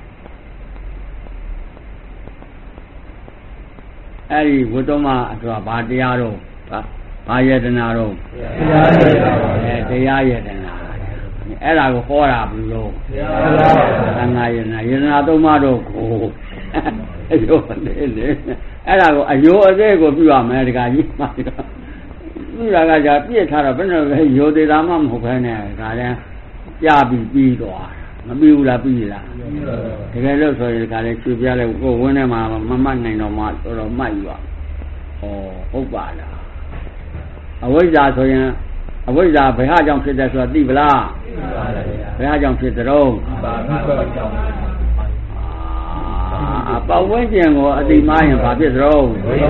A: အဲ့ဒီဝတ္တမအတွက်ဘာတရားတော့ဘာယတနာတော့တရားယတနာအဲတရားယတနာအဲ့ဒါကိုဟောတာဘယ်လိုသံဃာယနာယနာသုံးပါးတော့ကိုအယိုးလေလေအဲ့ဒါကိုအယိုးအသေးကိုပြုရမယ်ဒီကကြီးမှပြုတာကကြာပြည့်ထားတော့ဘယ်နဲ့ပဲယိုသေးတာမှမဟုတ်ဘဲနဲ့ဒါလည်းပြပြီးပြီးသွားမပြီးဘူးလားပြီးလားတကယ်လို့ဆိုရင်ဒီကလည်းချွေပြလိုက်ကိုဝင်းထဲမှာမမှတ်နိုင်တော့မှတော်တော်မှတ်ယူပါဩဟုတ်ပါလားအဝိဇ္ဇာဆိုရင်အဝိဇ္ဇာဘယ်ဟာကြောင့်ဖြစ်တယ်ဆိုတာသိပလားဘယ်ဟာကြောင့်ဖြစ်တဲ့တော့အာပတ်ဝန်းကျင်ကိုအတိမားရင်ဘာဖြစ်သလဲ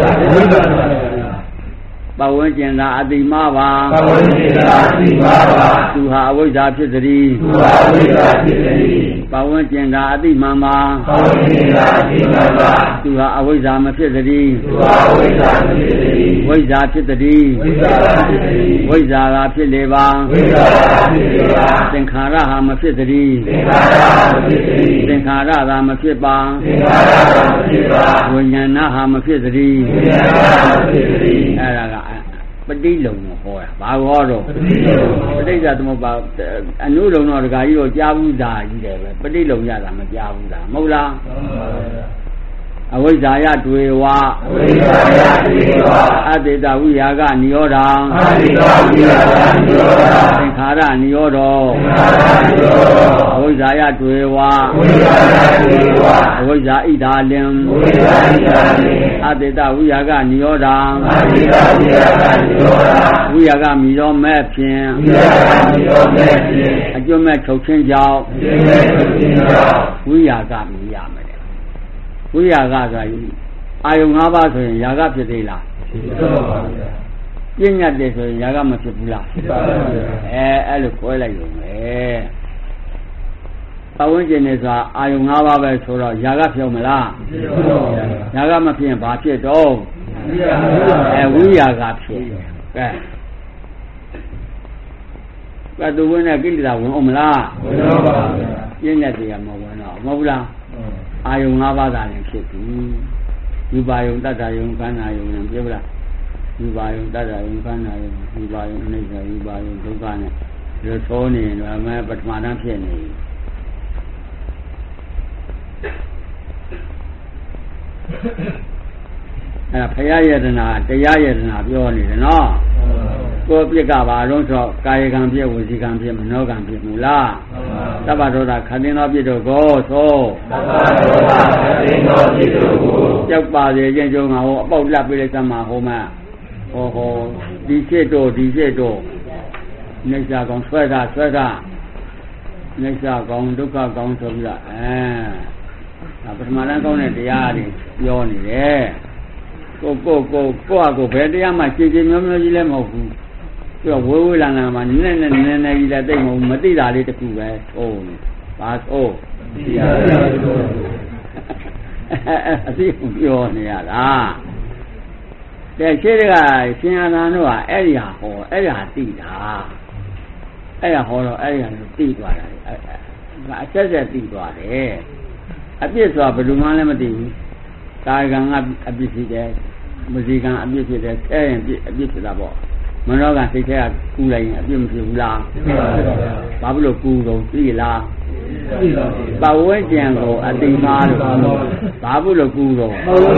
A: ပတ်ဝန်းကျင်သာအတိမားပါပတ်ဝန်းကျင်သာအတိမားပါသူဟာအဝိဇ္ဇာဖြစ်သည်သူဟာအဝိဇ္ဇာဖြစ်သည်ပတ်ဝန်းကျင်သာအတိမှန်ပါပတ်ဝန်းကျင်သာအတိမှန်ပါသူဟာအဝိဇ္ဇာမဖြစ်သည်သူဟာအဝိဇ္ဇာမဖြစ်သည်ဝိဇ္ဇာဖြစ်သည်ဝိဇ္ဇာဖြစ်သည်ဝိဇ္ဇာကဖြစ်လေပါဝိဇ္ဇာဖြစ်လေပါသင်္ခါရဟာမဖြစ်သည်သင်္ခါရမဖြစ်သည်သင်္ခါရသာမဖြစ်ပါသင်္ခါရသာမဖြစ်ပါဝိညာဏဟာမဖြစ်သည်ဝိညာဏမဖြစ်သည်အဲ့ဒါကပဋိလုံကိုဟောတာဘာဟောတော့ပဋိလုံပဋိစ္စသမုပ္ပါအနုလုံတော့ဒကာကြီးတော့ကြားဘူးသားကြီးတယ်ပဲပဋိလုံရတာမကြားဘူးလားမဟုတ်လားအဝိဇ္ဇာယတွေဝအဝိဇ္ဇာယတွေဝအတေတဝိယာကနိရောဓံအတေတဝိယာကနိရောဓံသင်္ခါရနိရောဓောသင်္ခါရနိရောဓောအဝိဇ္ဇာယတွေဝအဝိဇ္ဇာယတွေဝအဝိဇ္ဇာဣဒာလင်အဝိဇ္ဇာဣဒာလင်အတေတဝိယာကနိရောဓံ
B: အာတိတဝိယာကနိရောဓံ
A: ဝိယာကမိရောမဲ့ဖြင့်
B: ဝိယာကမိရောမဲ့ဖြင့်
A: အကျွတ်မဲ့ချုပ်ချင်းကြောင့်
B: အကျွတ်မဲ့ချုပ်ချင်းကြောင့်
A: ဝိယာကမိရမယ်ဝိယာကဆိုရင်အာယုံ၅ပါးဆိုရင်ယာကဖြစ်သေးလား
B: ဖြစ်ပါပါဗျာ
A: ပြဉ္ညာတည်းဆိုရင်ယာကမဖြစ်ဘူးလား
B: ဖြစ်ပါပါဗျာ
A: အဲအဲ့လိုခွဲလိုက်ရုံပဲပဝန်းကျင်နေဆိုတာအာယုံ၅ပါးပဲဆိုတော့ယာကဖြစ်မလား
B: ဖြစ်ပါပါဗျာ
A: ယာကမဖြစ်ရင်ဘာဖြစ်တော့
B: ဝိယာ
A: အဲဝိယာကဖြစ်ကဲကတူဝင်တဲ့ကိလေသာဝင်အောင်မလား
B: ဝင်ပါပါဗျာ
A: ပြဉ္ညာတရားမဝင်တော့မဟုတ်ဘူးလားအာယုံ၅ပါးသာလည်းဖြစ်ပြီယူပါယုံတတ္တယုံခန္ဓာယုံနဲ့ပြောပြလားယူပါယုံတတ္တယုံခန္ဓာယုံယူပါယုံအနိစ္စယူပါယုံဒုက္ခနဲ့ဒီသောနေတော့အမဲပထမတန်းဖြစ်နေအဲ့ဒါဘုရားယတနာတရားယတနာပြောနေတယ်နော်ကိုယ်ပြစ်ကဘာလို့ဆိုကာယကံပြည့်ဝစီကံပြည့်မနောကံပြည့်မူလားသဗ္ဗဒေါသခန္တင်းသောပြည့်တို့ကိုသော
B: သဗ္ဗဒေါသခန္တင်းသောပြည့်တို့ကို
A: ကြောက်ပါစေခြင်းကြောင့်ငါဟောအပေါက်လက်ပေးလိုက်သမှာဟောမှာဟောဟောဒီဖြစ်တို့ဒီဖြစ်တို့နေစာကောင်ဆွဲတာဆွဲတာနေစာကောင်ဒုက္ခကောင်ဆိုပြီးတော့အဲပထမတန်းကောင်းတဲ့တရားတွေပြောနေတယ်ကိုကိုကိုကိုအကိုဘယ်တရားမှရှင်းရှင်းမျိုးမျိုးကြီးလည်းမဟုတ်ဘူးပြီးတော့ဝေးဝေးလန်လန်မှာနည်းနည်းနည်းနည်းကြီးလည်းတိတ်မဟုတ်မသိတာလေးတစ်ခုပဲသို့ဘာသို့
B: တရားတွေ
A: အသိပြောနေရတာတဲ့ရှိတဲ့ကရှင်အာနန္ဒတို့ကအဲ့ဒီဟာဟောအဲ့ဒီဟာသိတာအဲ့ဒါဟောတော့အဲ့ဒီဟာသိသွားတာအဆက်ဆက်သိသွားတယ်အပြစ်ဆိုတာဘယ်လိုမှလည်းမသိဘူးကာယကံကအပြစ်ဖြစ်တယ်မဇီကံအပြစ်ဖြစ်တယ်ဆဲရင်ပြစ်အပြစ်ဖြစ်တာပေါ့မနောကစိတ်ထဲကကူလိုက်ရင်အပြစ်မဖြစ်ဘူးလား
B: ဖြစ်ပါဘူး
A: ဘာဖြစ်လို့ကူတော့သိလား
B: သိပါဘူး
A: ပဝန်းကျင်ကိုအတိမားလို့ဘာဖြစ်လို့ကူတော့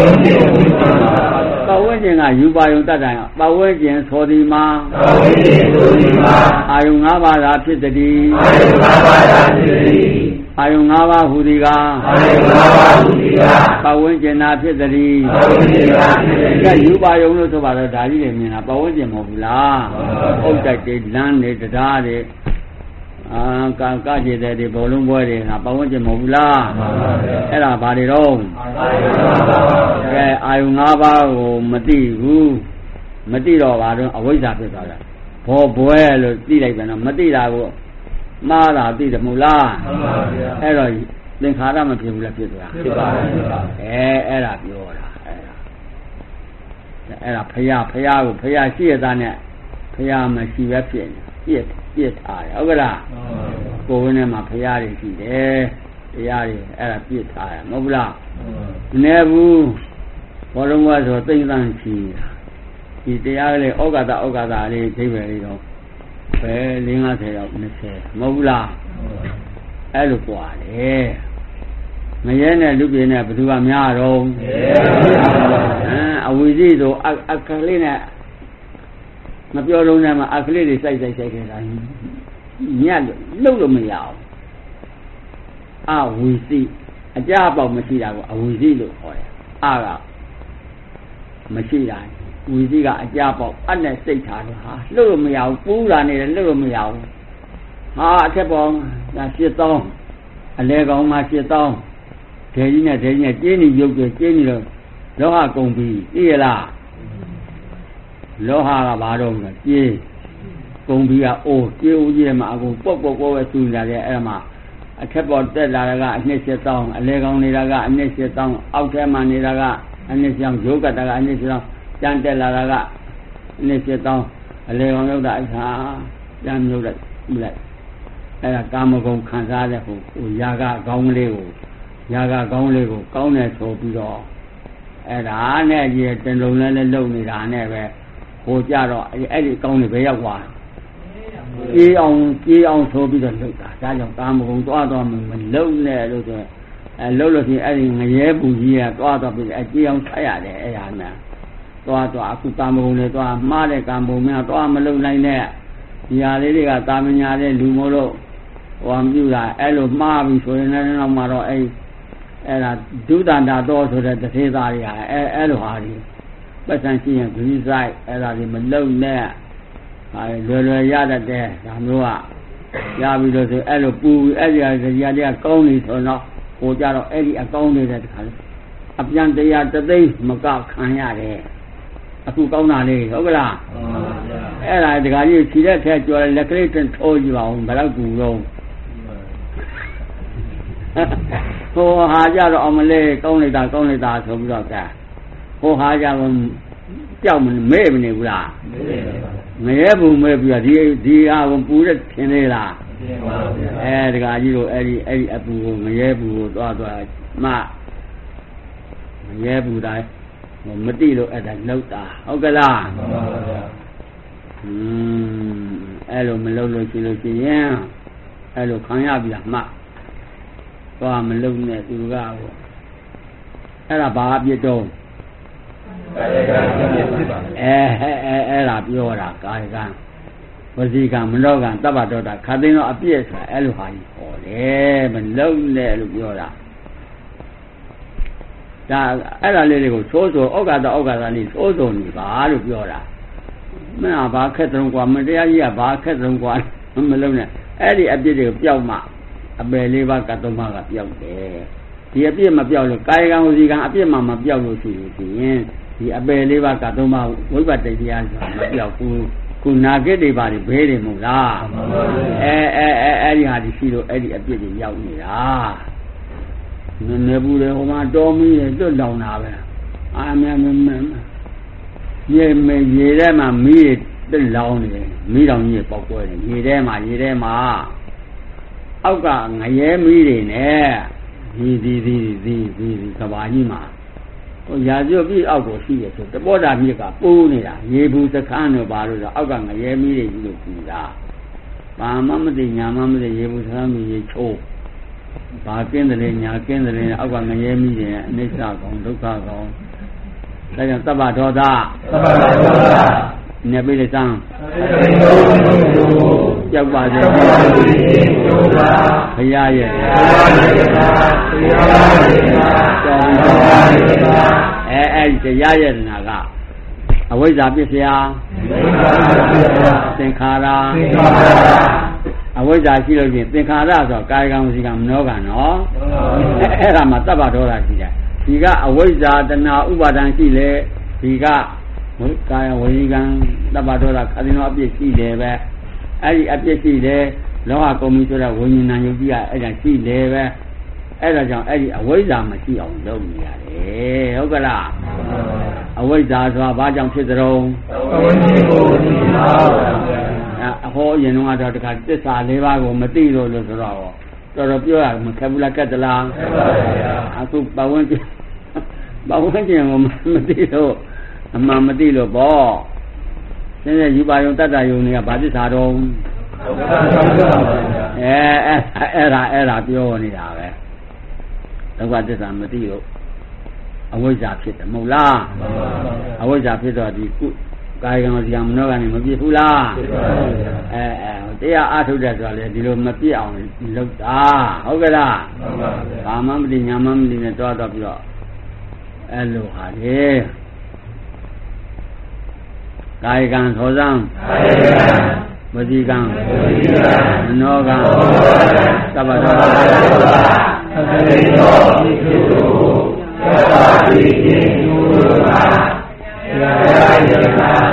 A: ပဝန်းကျင်ကယူပါယုံတတ်တယ်ပဝန်းကျင်သောဒီမှာ
B: ပဝန်းကျင်သောဒီမှာ
A: အာယုံ၅ပါးသာဖြစ်သည်
B: အာယုံ၅ပါးသာဖြစ်သည်
A: အာယုံ၅ပါးဟူသည်က
B: အာယုံ၅ပါးဟူသည်က
A: ပဝန်းကျင်သာဖြစ်သည်
B: ပဝန်းကျင်သာဖြစ်သည်
A: ကယူပါယုံလို့ဆိုပါတော့ဒါကြီးတွေမြင်တာပဝန်းကျင်မဟုတ်ဘူးလားအုတ်တိုက်တွေလမ်းတွေတရားတွေအာကံကကြည်တဲ့ဒီဘောလုံးပွဲတွေကပဝန်းကျင်မဟုတ်ဘူးလားအဲ့ဒါဘာတွေတော့ကဲအာယုံ၅ပါးကိုမသိဘူးမသိတော့ဘာတော့အဝိဇ္ဇာဖြစ်သွားတာဘောပွဲလို့သိလိုက်ပြန်တော့မသိတာကိုမှားတာသိတယ်မဟုတ်လားအဲ့တော့သင်္ခါရမဖြစ်ဘူးလားဖြစ်သွား
B: ဖြစ်ပါဘူး
A: အဲအဲ့ဒါပြောတာအဲ့ဒါအဲ့ဒါဖယားဖယားကိုဖယားရှိရတာနဲ့ဖယားမရှိပဲဖြစ်နေပြစ်ပြစ်ထားတယ်ဟုတ်ကလားကိုယ်ဝင်းထဲမှာဖယားတွေရှိတယ်တရားတွေအဲ့ဒါပြစ်ထားရမဟုတ်ဘူးလားမနေဘူးဘောလုံးကဆိုသိမ့်သန်းချီဒီတရားလေးဩဃာတဩဃာတလေးသိပဲလေးတော့ပဲ၄၅၀ရောက်၂၀မဟုတ်ဘူးလားအဲ့လိုပွားတယ်မရဲနဲ့လူပြင်းနဲ့ဘယ်သူကများတော့ဟမ်အဝီစီဆိုအခလေးနဲ့မပြောလုံးနဲ့မှာအခလေးတွေစိုက်စိုက်စိုက်ခဲ့တာညက်လို့လို့မရအောင်အဝီစီအကြပေါက်မရှိတာကိုအဝီစီလို့ခေါ်တယ်အကမရှိတာဝီစီကအကြပေါက်အနဲ့စိတ်ထားတယ်ဟာလှုပ်လို့မရဘူးပူးလာနေတယ်လှုပ်လို့မရဘူးဟာအထက်ပေါင်းဒါရှစ်သောင်းအလဲကောင်းမှာရှစ်သောင်းဒဲကြီးနဲ့ဒဲကြီးနဲ့ကျင်းနေရုပ်ကျကျင်းနေတော့လောဟကုန်ပြီသိရလားလောဟကဘာတော့လဲကျင်းကုန်ပြီကအိုးကျင်းဦးကြီးမှာအကုန်ပုတ်ပုတ်ပုတ်ပဲဆူလာတယ်အဲ့မှာအထက်ပေါ်တက်လာတာကအနှစ်ရှစ်သောင်းအလဲကောင်းနေတာကအနှစ်ရှစ်သောင်းအောက်ထဲမှာနေတာကအနှစ်ရှစ်သောင်းရုပ်ကတာကအနှစ်ရှစ်သောင်းကျန်တက်လာတာကအနှစ်ရှစ်သောင်းအလဲကောင်းရောက်တာအခါကျန်မြုပ်လိုက်ပြီးလိုက်အဲ့ဒါကာမဂုဏ်ခံစားတဲ့ဟိုဟိုຢာကကောင်းကလေးကိုຢာကကောင်းလေးကိုကောင်းတယ်ဆိုပြီးတော့အဲ့ဒါနဲ့ကြီးတန်လုံးလည်းလုံနေတာနဲ့ပဲဟိုကြတော့အဲ့ဒီကောင်းလေးပဲရောက်သွားကြေးအောင်ကြေးအောင်ဆိုပြီးတော့လှုပ်တာဒါကြောင့်ကာမဂုဏ်သွားတော့မလုံနဲ့လို့ဆိုအဲလှုပ်လို့ရှိရင်အဲ့ဒီငရဲပူကြီးကသွားတော့ပြီးအကြေးအောင်ဆက်ရတယ်အဲ့ဟာနဲ့သွားတော့အခုကာမဂုဏ်တွေသွားမှားတဲ့ကာမဂုဏ်များသွားမလုံနိုင်တဲ့ဒီဟာလေးတွေကတာမညာတဲ့လူမို့လို့ဟောမြူတာအဲ့လိုမှားပြီဆိုရင်လည်းတော့မှတော့အဲ့အဲ့ဒါဒုတန္တာတော်ဆိုတဲ့တထေသားတွေဟာအဲအဲ့လိုဟာတွေပတ်စံရှိရင်ဂရိဆိုင်အဲ့ဒါတွေမလုံနဲ့ဟာလွယ်လွယ်ရတတ်တယ်ဒါမျိုးကရပြီးတော့ဆိုအဲ့လိုပူအဲ့ဒီအရာတွေကကောင်းနေဆိုတော့ဟိုကြတော့အဲ့ဒီအကောင်းနေတဲ့တခါလေအပြန်တရားတသိမကခံရတယ်အခုကောင်းတာလေးဟုတ်ကလားအဲ့ဒါတခါကြီးခြေတဲ့ထဲကျော်လက်ကလေးတွန်းထိုးကြည့်ပါဦးဘယ်တော့ကူတော့ဟိုဟာကြတော့အမလေးကောင်းလိုက်တာကောင်းလိုက်တာဆိုပြီးတော့ကဲဟိုဟာကြတော့ကြောက်မမဲမနေဘူးလားမရဲဘူးမဲပြီးတော့ဒီဒီဟာကိုပူတဲ့ထင်သေးလားအဲတခါကြီးတို့အဲ့ဒီအဲ့ဒီအပူကိုမရဲဘူးကိုသွားသွားမှမရဲဘူးတိုင်းမတိလို့အဲ့ဒါလှုပ်တာဟုတ်ကလားမှန်ပါဗျာอืมအဲ့လိုမလှုပ်လို့ရှိလို့ရှိရင်အဲ့လိုခံရပြီလားမှသွားမလှုပ်နဲ့သူကဟိုအဲ့ဒါဘာအပြစ်တော့ကာယကံဖြစ်ပါအဲအဲအဲ့ဒါပြောတာကာယကံဝစီကံမနောကံတပ္ပတောတာခါသိန်းတော့အပြစ်ဆိုတာအဲ့လိုဟာကြီးဟောတယ်မလှုပ်နဲ့လို့ပြောတာဒါအဲ့ဒါလေးတွေကိုသိုးဆိုဩဃာတဩဃာတလေးသိုးဆိုနေပါလို့ပြောတာမင်းကဘာခက်တုံးกว่าမတရားကြီးကဘာခက်တုံးกว่าမလုံးနဲ့အဲ့ဒီအပြစ်တွေကိုပျောက်မှအပယ်လေးပါးကတ္တမကပျောက်တယ်ဒီအပြစ်မပျောက်လို့ကာယကံဝစီကံအပြစ်မှမပျောက်လို့ရှိရင်ဒီအပယ်လေးပါးကတ္တမဝိပဿနာတရားဆိုတာမပျောက်ဘူးခုနာကိတွေပါတွေဘေးတွေမဟုတ်လားအဲအဲအဲအဲ့ဒီဟာဒီရှိလို့အဲ့ဒီအပြစ်တွေရောက်နေတာနည်းနည်းဘူးလေဟိုမှာတော်မီးတွေတွတ်လောင်တာပဲအာမမမရေမရေထဲမှာမီးတွေတွတ်လောင်နေတယ်မီးတောင်ကြီးပေါက်ကွဲတယ်ရေထဲမှာရေထဲမှာအောက်ကငရဲမီးတွေနဲ့ဒီဒီဒီဒီဒီကဘာကြီးမှာဟိုရာဇဝပြီးအောက်ကိုရှိရဆိုတပောတာမြစ်ကပိုးနေတာရေဘူးစခန်းတို့ဘာလို့ဆိုအောက်ကငရဲမီးတွေကြီးလို့ပူတာဘာမှမသိညာမှမသိရေဘူးစခန်းမီးရေချိုးဘာကင်းတယ်ညာကင်းတယ်အောက်ကငရဲမိတယ်အနိစ္စကောင်ဒုက္ခကောင်ဒါကြောင့်သဗ္ဗဒေါသသဗ္ဗဒေါသနေပိလိသံကြောက်ပါစေဘုရားရဲ့ဘုရားရဲ့အဲအဲ့တရားရဲ့နာကအဝိဇ္ဇာပစ္စယသင်္ခါရအဝိဇ္ဇာရှိလို့ချင်းသင်္ခါရဆိုကာယကံဝစီကံမနောကံနော်အဲ့ဒါမှသဗ္ဗဒေါသရှိတယ်ဒီကအဝိဇ္ဇာတဏှာဥပါဒံရှိလေဒီကကာယဝစီကံသဗ္ဗဒေါသခါသိနောအပြစ်ရှိတယ်ပဲအဲ့ဒီအပြစ်ရှိတယ်လောဟကုံမီဆိုတဲ့ဝိညာဏယုတ်ကြီးကအဲ့ဒါရှိတယ်ပဲအဲ့ဒါကြောင့်အဲ့ဒီအဝိဇ္ဇာမရှိအောင်လုပ်နေရတယ်ဟုတ်ကလားအဝိဇ္ဇာဆိုတာဘာကြောင့်ဖြစ်ကြုံအဝိဇ္ဇာကိုသိပါအဟောအရင်တော့တခါသစ္စာလေးပါးကိုမသိလို့လို့ဆိုတော့တော်တော်ပြောရမခက်ဘူးလားကတ်တလားခက်ပါဗျာအခုပဝန်းကျင်ပဝန်းကျင်ကိုမသိလို့အမှန်မသိလို့ပေါ့နည်းနည်းယူပါယုံတတ္တယုံတွေကဘာသစ္စာတော့အဲအဲအဲ့ဒါအဲ့ဒါပြောနေတာပဲဒုက္ခသစ္စာမသိလို့အဝိဇ္ဇာဖြစ်တယ်မဟုတ်လားအဝိဇ္ဇာဖြစ်တော့ဒီကုကာယကံစီကံမနောကံနေမပြည့်ဘူးလားအဲအဲတရားအားထုတ်တဲ့ဆိုတာလေဒီလိုမပြည့်အောင်လုပ်တာဟုတ်ကဲ့လားဘာမှမသိညာမှမသိနဲ့တွားတော့ပြီးတော့အဲလိုဟာလေကာယကံသောဇံကာယကံဝစီကံဝစီကံမနောကံသဗ္ဗဒေါသအတ္တိသောပိစုသဗ္ဗတိတိယုနာအဲ့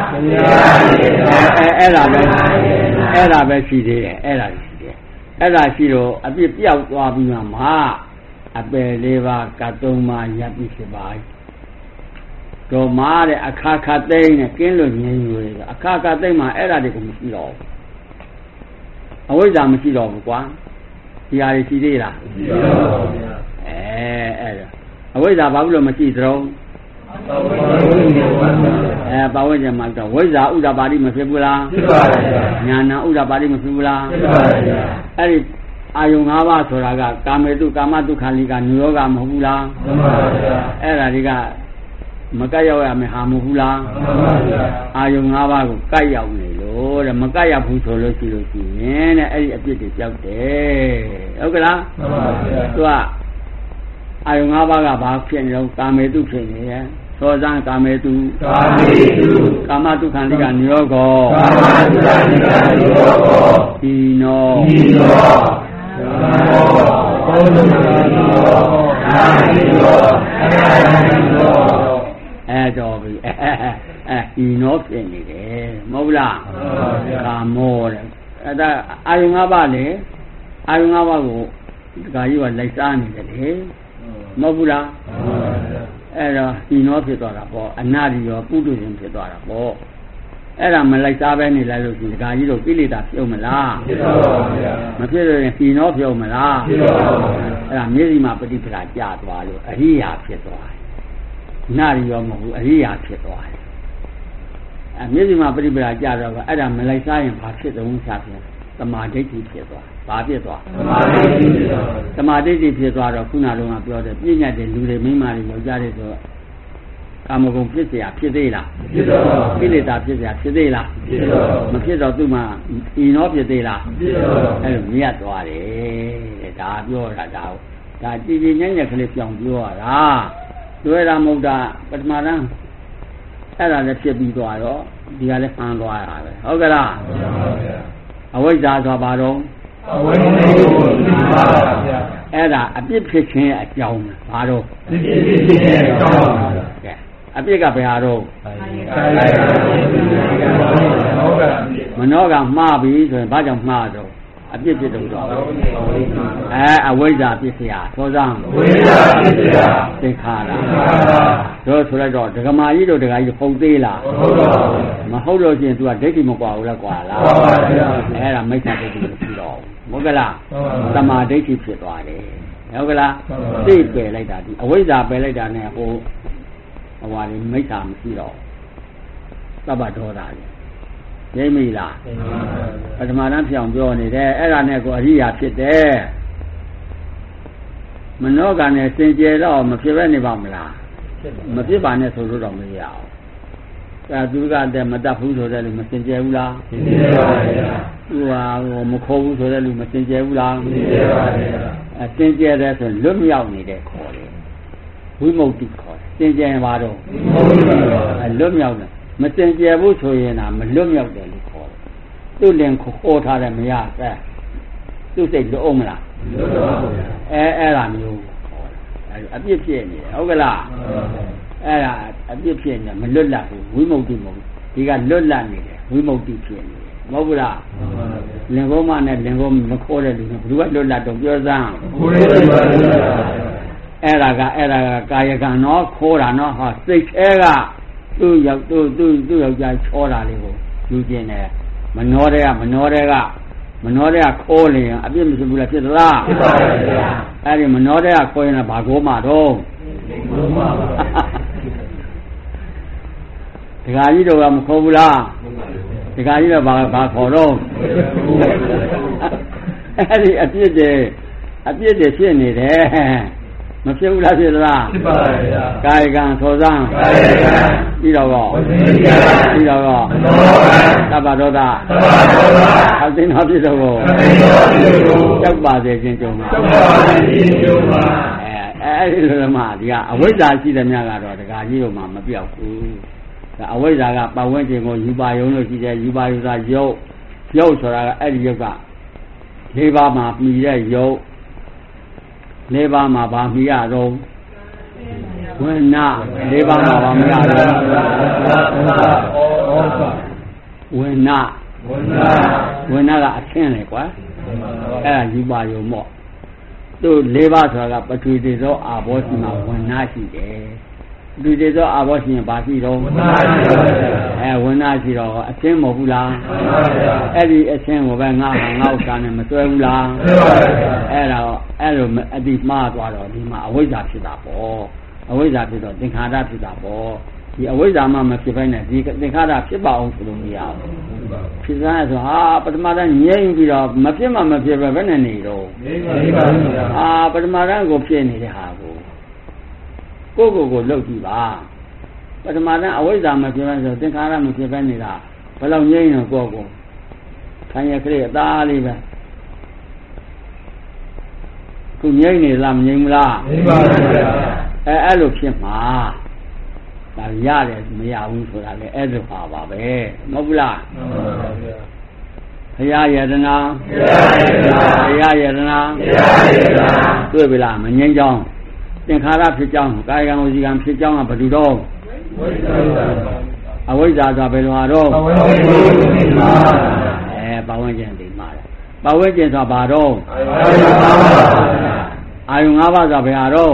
A: ဒါပဲအဲ့ဒါပဲရှိသေးတယ်အဲ့ဒါရှိတယ်အဲ့ဒါရှိတော့အပြစ်ပြောက်သွားပြီးမှအပယ်လေးပါးကသုံးပါးရပ်ပြီးဖြစ်ပါတော့မားတဲ့အခါခါသိမ့်နဲ့ကင်းလို့ငြိမ်းရွယ်အခါခါသိမ့်မှာအဲ့ဒါတွေကိုမရှိတော့ဘူးအဝိဇ္ဇာမရှိတော့ဘူးကွာဒီဟာတွေရှိသေးလားမရှိပါဘူးဗျာအဲအဲ့ဒါအဝိဇ္ဇာဘာလို့မရှိသလဲအဲပါဝိဇ္ဇာမှာတော့ဝိဇ္ဇာဥဒ္ဒပါတိမဖြစ်ဘူးလားဖြစ်ပါရဲ့ညာနာဥဒ္ဒပါတိမဖြစ်ဘူးလားဖြစ်ပါရဲ့အဲ့ဒီအာယုံ၅ပါးဆိုတာကကာမေတုကာမတုခာလိကနိရောဂမဟုတ်ဘူးလားမှန်ပါဗျာအဲ့ဒါတွေကမကတ်ရောက်ရမယ်ဟာမဟုတ်ဘူးလားမှန်ပါဗျာအာယုံ၅ပါးကိုကတ်ရောက်နေလို့တဲ့မကတ်ရဘူးဆိုလို့ရှိလို့ရှိရင်တဲ့အဲ့ဒီအပြစ်တွေကြောက်တယ်ဟုတ်ကလားမှန်ပါဗျာသူကအာယုံ၅ပါးကဘာဖြစ်နေတော့ကာမေတုဖြစ်နေရဲ့သောဇံကာမေတု
B: ကာမေတု
A: ကာမတုခံတိကနိရောဂော
B: ကာမတုခံတိကနိရောဂော
A: ဤနော
B: ဤနောသောသောနိရောအာနိရောအရဟံနိရော
A: အဲ့တော့ပြီအဲဤနောဖြစ်နေတယ်မဟုတ်လားကာမောတဲ့အဲ့ဒါအာယုံ၅ပါးလေအာယုံ၅ပါးကိုဒီကကြီးကလိုက်စားနေတယ်လေမဟုတ်ဘူးလားအဲ့တော့ဒီနောဖြစ်သွားတာပေါ့အနာရီရောပုထုရှင်ဖြစ်သွားတာပေါ့အဲ့ဒါမလိုက်စားပဲနေလိုက်လို့ဒီကကြီးတို့ကိလေသာပြုတ်မလား
B: ဖြစ်ပါပါဗျာ
A: မဖြစ်လို့ရင်ဒီနောပြုတ်မလား
B: ဖြစ်ပါပါ
A: အဲ့ဒါမျက်စိမှာပฏิပဒါကျသွားလို့အရိယာဖြစ်သွားတယ်နာရီရောမဟုတ်ဘူးအရိယာဖြစ်သွားတယ်အဲမျက်စိမှာပฏิပဒါကျတော့အဲ့ဒါမလိုက်စားရင်ဘာဖြစ်တုံးစားပြန်သမာဓိဋ္ဌိဖြစ်သွားဘာဖြစ်သွား
B: သမာဓိဋ္ဌိဖြစ်သွား
A: သမာဓိဋ္ဌိဖြစ်သွားတော့ခုနကလုံးကပြောတယ်ပြည့်ညတ်တဲ့လူတွေမိန်းမတွေယောက်ျားတွေဆိုကာမဂုဏ်ဖြစ်เสียဖြစ်သေးလား
B: ဖြစ်တော့
A: ကိလေသာဖြစ်เสียဖြစ်သေးလား
B: ဖြစ်တော့
A: မဖြစ်တော့သူ့မှာဤနောဖြစ်သေးလား
B: ဖြစ်တော့
A: အဲ့လိုမြတ်သွားတယ်တဲ့ဒါပြောတာဒါဒါကြည်ကြည်ညံ့ညံ့ကလေးပြောင်းပြောရတာတွေ့တာမဟုတ်တာပထမတန်းအဲ့ဒါလည်းဖြစ်ပြီးသွားတော့ဒီကလည်းဖန်သွားတာပဲဟုတ်ကလား
B: ဟုတ်ပါဗျာ
A: အဝိဇ္ဇာဆိုပါတော့
B: အဝိဇ္ဇာကိုသိပါဗျာ
A: အဲ့ဒါအပြစ်ဖြစ်ခြင်းအကြောင်းဘာတော့
B: အပြစ်ဖြစ်ခြင်းအကြောင်း
A: ကဲအပြစ်ကဘယ်ဟာတော့မနောကမှားပြီဆိုရင်ဘာကြောင့်မှားတော့အပြစ်ဖြစ်တော့အဲအဝိဇ္ဇာပြစ်เสียသောဇံ
B: အဝိဇ္ဇာပြစ်เสีย
A: သင်္ခါရတို့ဆိုလိုက်တော့ဒကမာကြီးတို့ဒကာကြီးဟုတ်သေးလား
B: ဟုတ်ပါဘူး
A: မဟုတ်လို့ချင်း तू ကဒိဋ္ဌိမကွာဘူးလားကွာလား
B: ဟုတ်ပါဗျာ
A: အဲ့ဒါမိစ္ဆာဒိဋ္ဌိမရှိတော့ဘူးဟုတ်ကလားသမာဓိဋ္ဌိဖြစ်သွားတယ်ဟုတ်ကလားသိပယ်လိုက်တာဒီအဝိဇ္ဇာပယ်လိုက်တာနဲ့ဟိုဟိုဟာလေမိစ္ဆာမရှိတော့သဗ္ဗဒေါသလေရိပ်မိလားပထမတန်းပြောင်ပြောနေတယ်အဲ့ဒါနဲ့ကိုအရိယာဖြစ်တယ်မနောကနဲ့စင်ကြယ်တော့မဖြစ်ပဲနေပါမလားမဖြစ်ပါနဲ့ဆိုလို့တော့မရအောင်အဲသူကတည်းမတတ်ဘူးဆိုတဲ့လူမစင်ကြယ်ဘူးလား
B: စင်ကြယ်ပါဗျာ
A: သူဟာမခေါ်ဘူးဆိုတဲ့လူမစင်ကြယ်ဘူးလား
B: စင်ကြယ်ပါဗျာ
A: အဲစင်ကြယ်တယ်ဆိုလွတ်မြောက်နေတဲ့ခေါ်တယ်ဝိမု ക്തി ခေါ်တယ်စင်ကြယ်ပါတော့
B: ဝိမု ക്തി ပါ
A: အဲလွတ်မြောက်တယ်မစင်ကြယ်ဘူးဆိုရင်တော့မလွတ်မြောက်တယ်လို့ခေါ်တယ်သူ့လင်ခေါ်ထားတယ်မရတဲ့သူ့စိတ်လွတ်အောင်မလား
B: လွတ်ပါဗျာ
A: အဲအဲ့ဒါမျိုးခေါ်တယ်အဲအပြစ်ဖြစ်နေတယ်ဟုတ်ကလားအဲ့ဒါအပြစ်ဖြစ်နေမလွတ်လပ်ဘူးဝိမု ക്തി မဟုတ်ဒီကလွတ်လပ်နေတယ်ဝိမု ക്തി ဖြစ်နေတယ်မဟုတ်ဘူးလားလင်ကောမနဲ့လင်ကောမခေါ်တဲ့လူကဘယ်သူကလွတ်လပ်တော့ပြောစမ်း
B: ကိုယ်လေးပါဗျာ
A: အဲ့ဒါကအဲ့ဒါကကာယကံနော်ခေါ်တာနော်ဟာစိတ်အဲကသူ့ရောက်သူ့သူ့သူ့ယောက်ျားချောတာလေးကိုယူကျင်တယ်မနှောတဲ့ကမနှောတဲ့ကမနှောတဲ့ကခိုးနေရင်အပြစ်မရှိဘူးလားဖြစ်သလား
B: ဖြစ်ပါဗျာ
A: အဲ့ဒီမနှောတဲ့ကခိုးရင်ဘာကိုမှတော့
B: ဘုရားပါ
A: ဒကာကြီးတို့ကမခေါ်ဘူးလားဒကာကြီးတော့ဘာဘာခေါ်တော့အဲ့ဒီအပြစ်တွေအပြစ်တွေဖြစ်နေတယ်မဖြစ်ဘူးလားဖြစ်သလား
B: ဖြစ်ပါဗျာ
A: ကာယကံသောဇံ
B: ကာယကံ
A: ပြီးတော့ကောပြီးတော့ကောသဗ္ဗဒေါသ
B: သဗ္ဗဒေါသ
A: အသိနာဖြစ်တော့ကော
B: အသိနာဖြစ်တော့
A: ကြောက်ပါစေခြင်းကြုံပါ
B: ကြောက်ပါစေခြင်းကြုံပါ
A: အဲအဲ့ဒီလိုမှဒီကအဝိဇ္ဇာရှိတဲ့မြတ်ကတော့ဒကာကြီးတို့မှမပြောက်ဘူးအဝိဇ္ဇာကပတ်ဝန်းကျင်ကိုယူပါယုံလို့ရှိတယ်ယူပါယုံသာယုတ်ယုတ်ဆိုတာကအဲ့ဒီယုတ်ကလေးပါးမှာမှီတဲ့ယုတ်လေးပါးမှာဗာမှီရတော့ဝိနာလေးပါးမှာဗာမှီရတော့ဝိနာ
B: ဝိနာ
A: ဝိနာကအသင်းလေကွာအဲ့ဒါယူပါယုံမော့သူလေးပါးဆိုတာကပထဝီတေသောအာဘောရှိမှာဝိနာရှိတယ်ဒီတေသောအာဘောရှိရင်ဗာရှိတော့
B: ဝိနာရှိပါဗျာ
A: အဲဝိနာရှိတော့အသင်းမဟုတ်ဘူးလား
B: မှန်ပါဗျာ
A: အဲ့ဒီအသင်းကိုပဲငါဟာငါဥစ္စာနဲ့မစွဲဘူးလား
B: မှန်ပါဗျာ
A: အဲ့ဒါအဲ့လိုအတိမှားသွားတော့ဒီမှာအဝိဇ္ဇာဖြစ်တာပေါ့အဝိဇ္ဇာဖြစ်တော့သင်္ခါရဖြစ်တာပေါ့ဒီအဝိဇ္ဇာမှမဖြစ်ဘဲနဲ့ဒီသင်္ခါရဖြစ်ပါအောင်ဆိုလို့မရဘူးဖြစ်သားဆိုဟာပထမတန်းငြိမ့်ပြီးတော့မဖြစ်မှမဖြစ်ပဲဘယ်နဲ့နေတော့
B: နေပါဘူးဗျာ
A: အာပထမတန်းကိုဖြစ်နေတဲ့ဟာကိုကိုယ့်ကိုယ်ကိုလှုပ်ကြည့်ပါပထမတန်းအဝိဇ္ဇာမဖြစ်ဘဲဆိုသင်္ခါရမဖြစ်ဘဲနေတာဘယ်လောက်ငြိမ့်တော့ကိုယ့်ကိုခံရကလေးအသားလေးပဲခုငိမ့်နေလားမငိမ့်ဘူးလား
B: ငိမ့်ပါဗျာ
A: အဲအဲ့လိုဖြစ်မှာဒါရတယ်မရဘူးဆိုတာလေအဲ့လိုပါပါပဲမဟုတ်ဘူးလား
B: မှန်ပါဗျာ
A: ဘုရားယတနာ
B: ဘုရားယတနာ
A: ဘုရားယတနာဘုရားယတနာတွေ့ပြီလားမငြိမ်းချောင်းသင်္ခါရဖြစ်ကြောင်းကာယကံဝစီကံဖြစ်ကြောင်းကဘယ်သူတော့အဝိဇ္ဇာဆိုဘယ်လိုဟာတော့အဲပဝန်းကျင်ဒီမှာပဝန်းကျင်ဆိုဘာတော့အာယု၅ပါးဆိုဘယ်ဟာတော့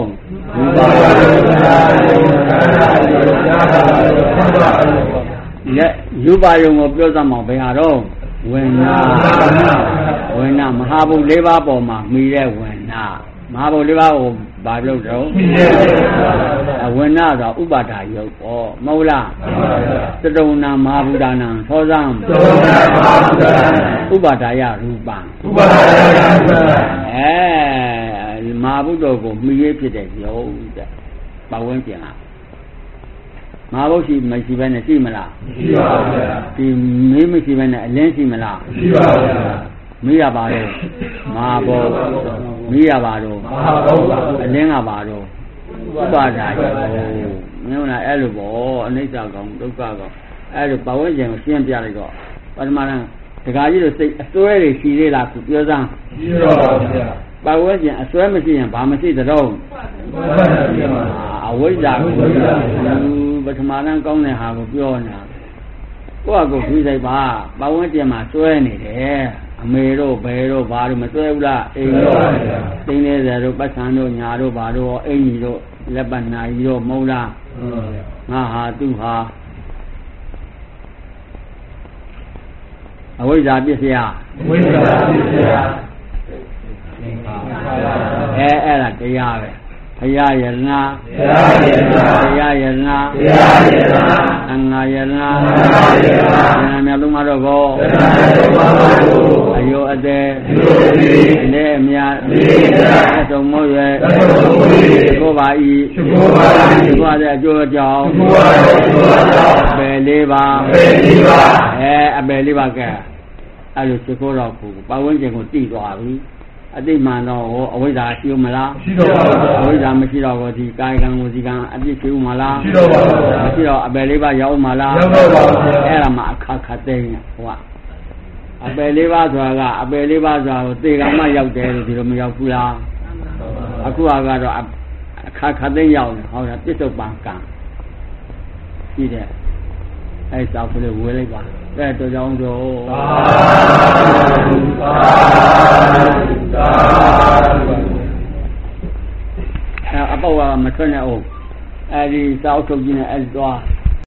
A: ယူပါယုံကိုပြောစမ်းအောင်ဘယ်ဟာတော့ဝိညာဝိညာမဟာဘုတ်၄ပါးပေါ်မှာမိတဲ့ဝိညာမဟာဘုတ်၄ပါးကိုဘာလို့တော့အဝိညာဆိုဥပါဒါယုတ်ပေါ့မဟုတ်လားသတုံနာမဟာဗုဒ္ဓနာသောဇံ
B: သတုံနာမဟာဗုဒ္ဓနာ
A: ဥပါဒါယရူပံ
B: ဥပါဒါယရူပံ
A: အဲမဟာဗုဒ္ဓကိုမိရေးဖြစ်တဲ့ယုတ်တဲ့ပဝန်းကျင်လားမဟာဘုတ်ရှိမရှိဘဲနဲ့ရှိမလား
B: ရှိပါဗျာ
A: ဒီမေးမရှိဘဲနဲ့အလင်းရှိမလား
B: ရှိပါဗျာ
A: မေးရပါတော့မဟာဘုတ်မေးရပါတော့
B: မဟာဘုတ်
A: အလင်းကပါတော့ဥပါဒါယမင်းကအဲ့လိုပေါ့အနိစ္စကောင်ဒုက္ခကောင်အဲ့လိုပဝန်းကျင်ကိုရှင်းပြလိုက်တော့ပထမတန်းဒကာကြီးတို့စိတ်အစွဲတွေရှိသေးလားသူပြောစမ်း
B: ရှိတော့ပါဗျာ
A: ပဝန်းကျင်အစွဲမရှိရင်ဘာမရှိသတော့အဝိဇ္ဇာကိုပထမတန်းကောင်းတဲ့ဟာကိုပြောနေတာကိုယ့်အကိုဖြူစိတ်ပါပဝန်းကျင်မှာစွဲနေတယ်အမေတို့ဘယ်တို့ဘာတို့မစွဲဘူးလားအိမ်တို့တင်းနေတယ်တို့ပတ်ဆံတို့ညာတို့ဘာတို့အိမ်ကြီးတို့လက်ပတ်နာကြီးတို့မဟုတ်လားငါဟာသူဟာအဝိဇ္ဇာပစ္စယ
B: အဝိဇ္ဇာပစ္စယ
A: အဲအဲ့ဒါတရားပဲဘုရားယတနာ
B: ဘုရားယတနာ
A: ဘုရားယတနာ
B: ဘုရားယတနာ
A: အင်္ဂါယတနာ
B: အင်္ဂါယတနာ
A: ဉာဏ်မြတ်လုံးမတော့ဘော
B: ဉာဏ်မြတ်လုံးမတော့ဘော
A: အယောအသေး
B: အယောအသေး
A: အနေအမြတ်
B: အနေအမြတ်
A: သတုံမို့ရွယ်
B: သတုံမို့ရွယ်
A: ကိုပါဤ
B: ကိုပါဤ
A: ကိုပါတဲ့အကျိုးအကြောင်း
B: ကိုပါတဲ့အကျိုးအကြောင်း
A: ပယ်လေးပါ
B: ပယ်လေးပါ
A: အဲအပယ်လေးပါကဲအဲ့လိုစကောတော့ကိုပဝန်းကျင်ကိုတည်သွားပြီအတိမှန်တော့ဟောအဝိဇ္ဇာရှိဦးမလား
B: ရှိတော့ပါဘူး
A: အဝိဇ္ဇာမရှိတော့ဘူးဒီကာယကံဝစီကံအပြစ်ရှိဦးမလား
B: ရှိတော့ပါဘူး
A: မရှိတော့အပယ်လေးပါရောက်မလား
B: ရောက်တော့ပါဘူး
A: အဲ့ဒါမှအခါခတ်သိနေဟောအပယ်လေးပါဆိုတာကအပယ်လေးပါဆိုတာကိုသေကံမှရောက်တယ်လို့ဒီလိုမရောက်ဘူးလားအခုကတော့အခါခတ်သိရောက်နေဟောတာပြစ္ဆုတ်ပံကံရှိတယ်အဲ့စာဖလို့ဝေးလိုက်ပါတဲ့တော်ကြောင့်တော့
B: သာသာသာ
A: အပေါ့ကမထွက်နဲ့အောင်အဲဒီစာအုပ်ချုပ်ကြီးနဲ့အဲဒီသွား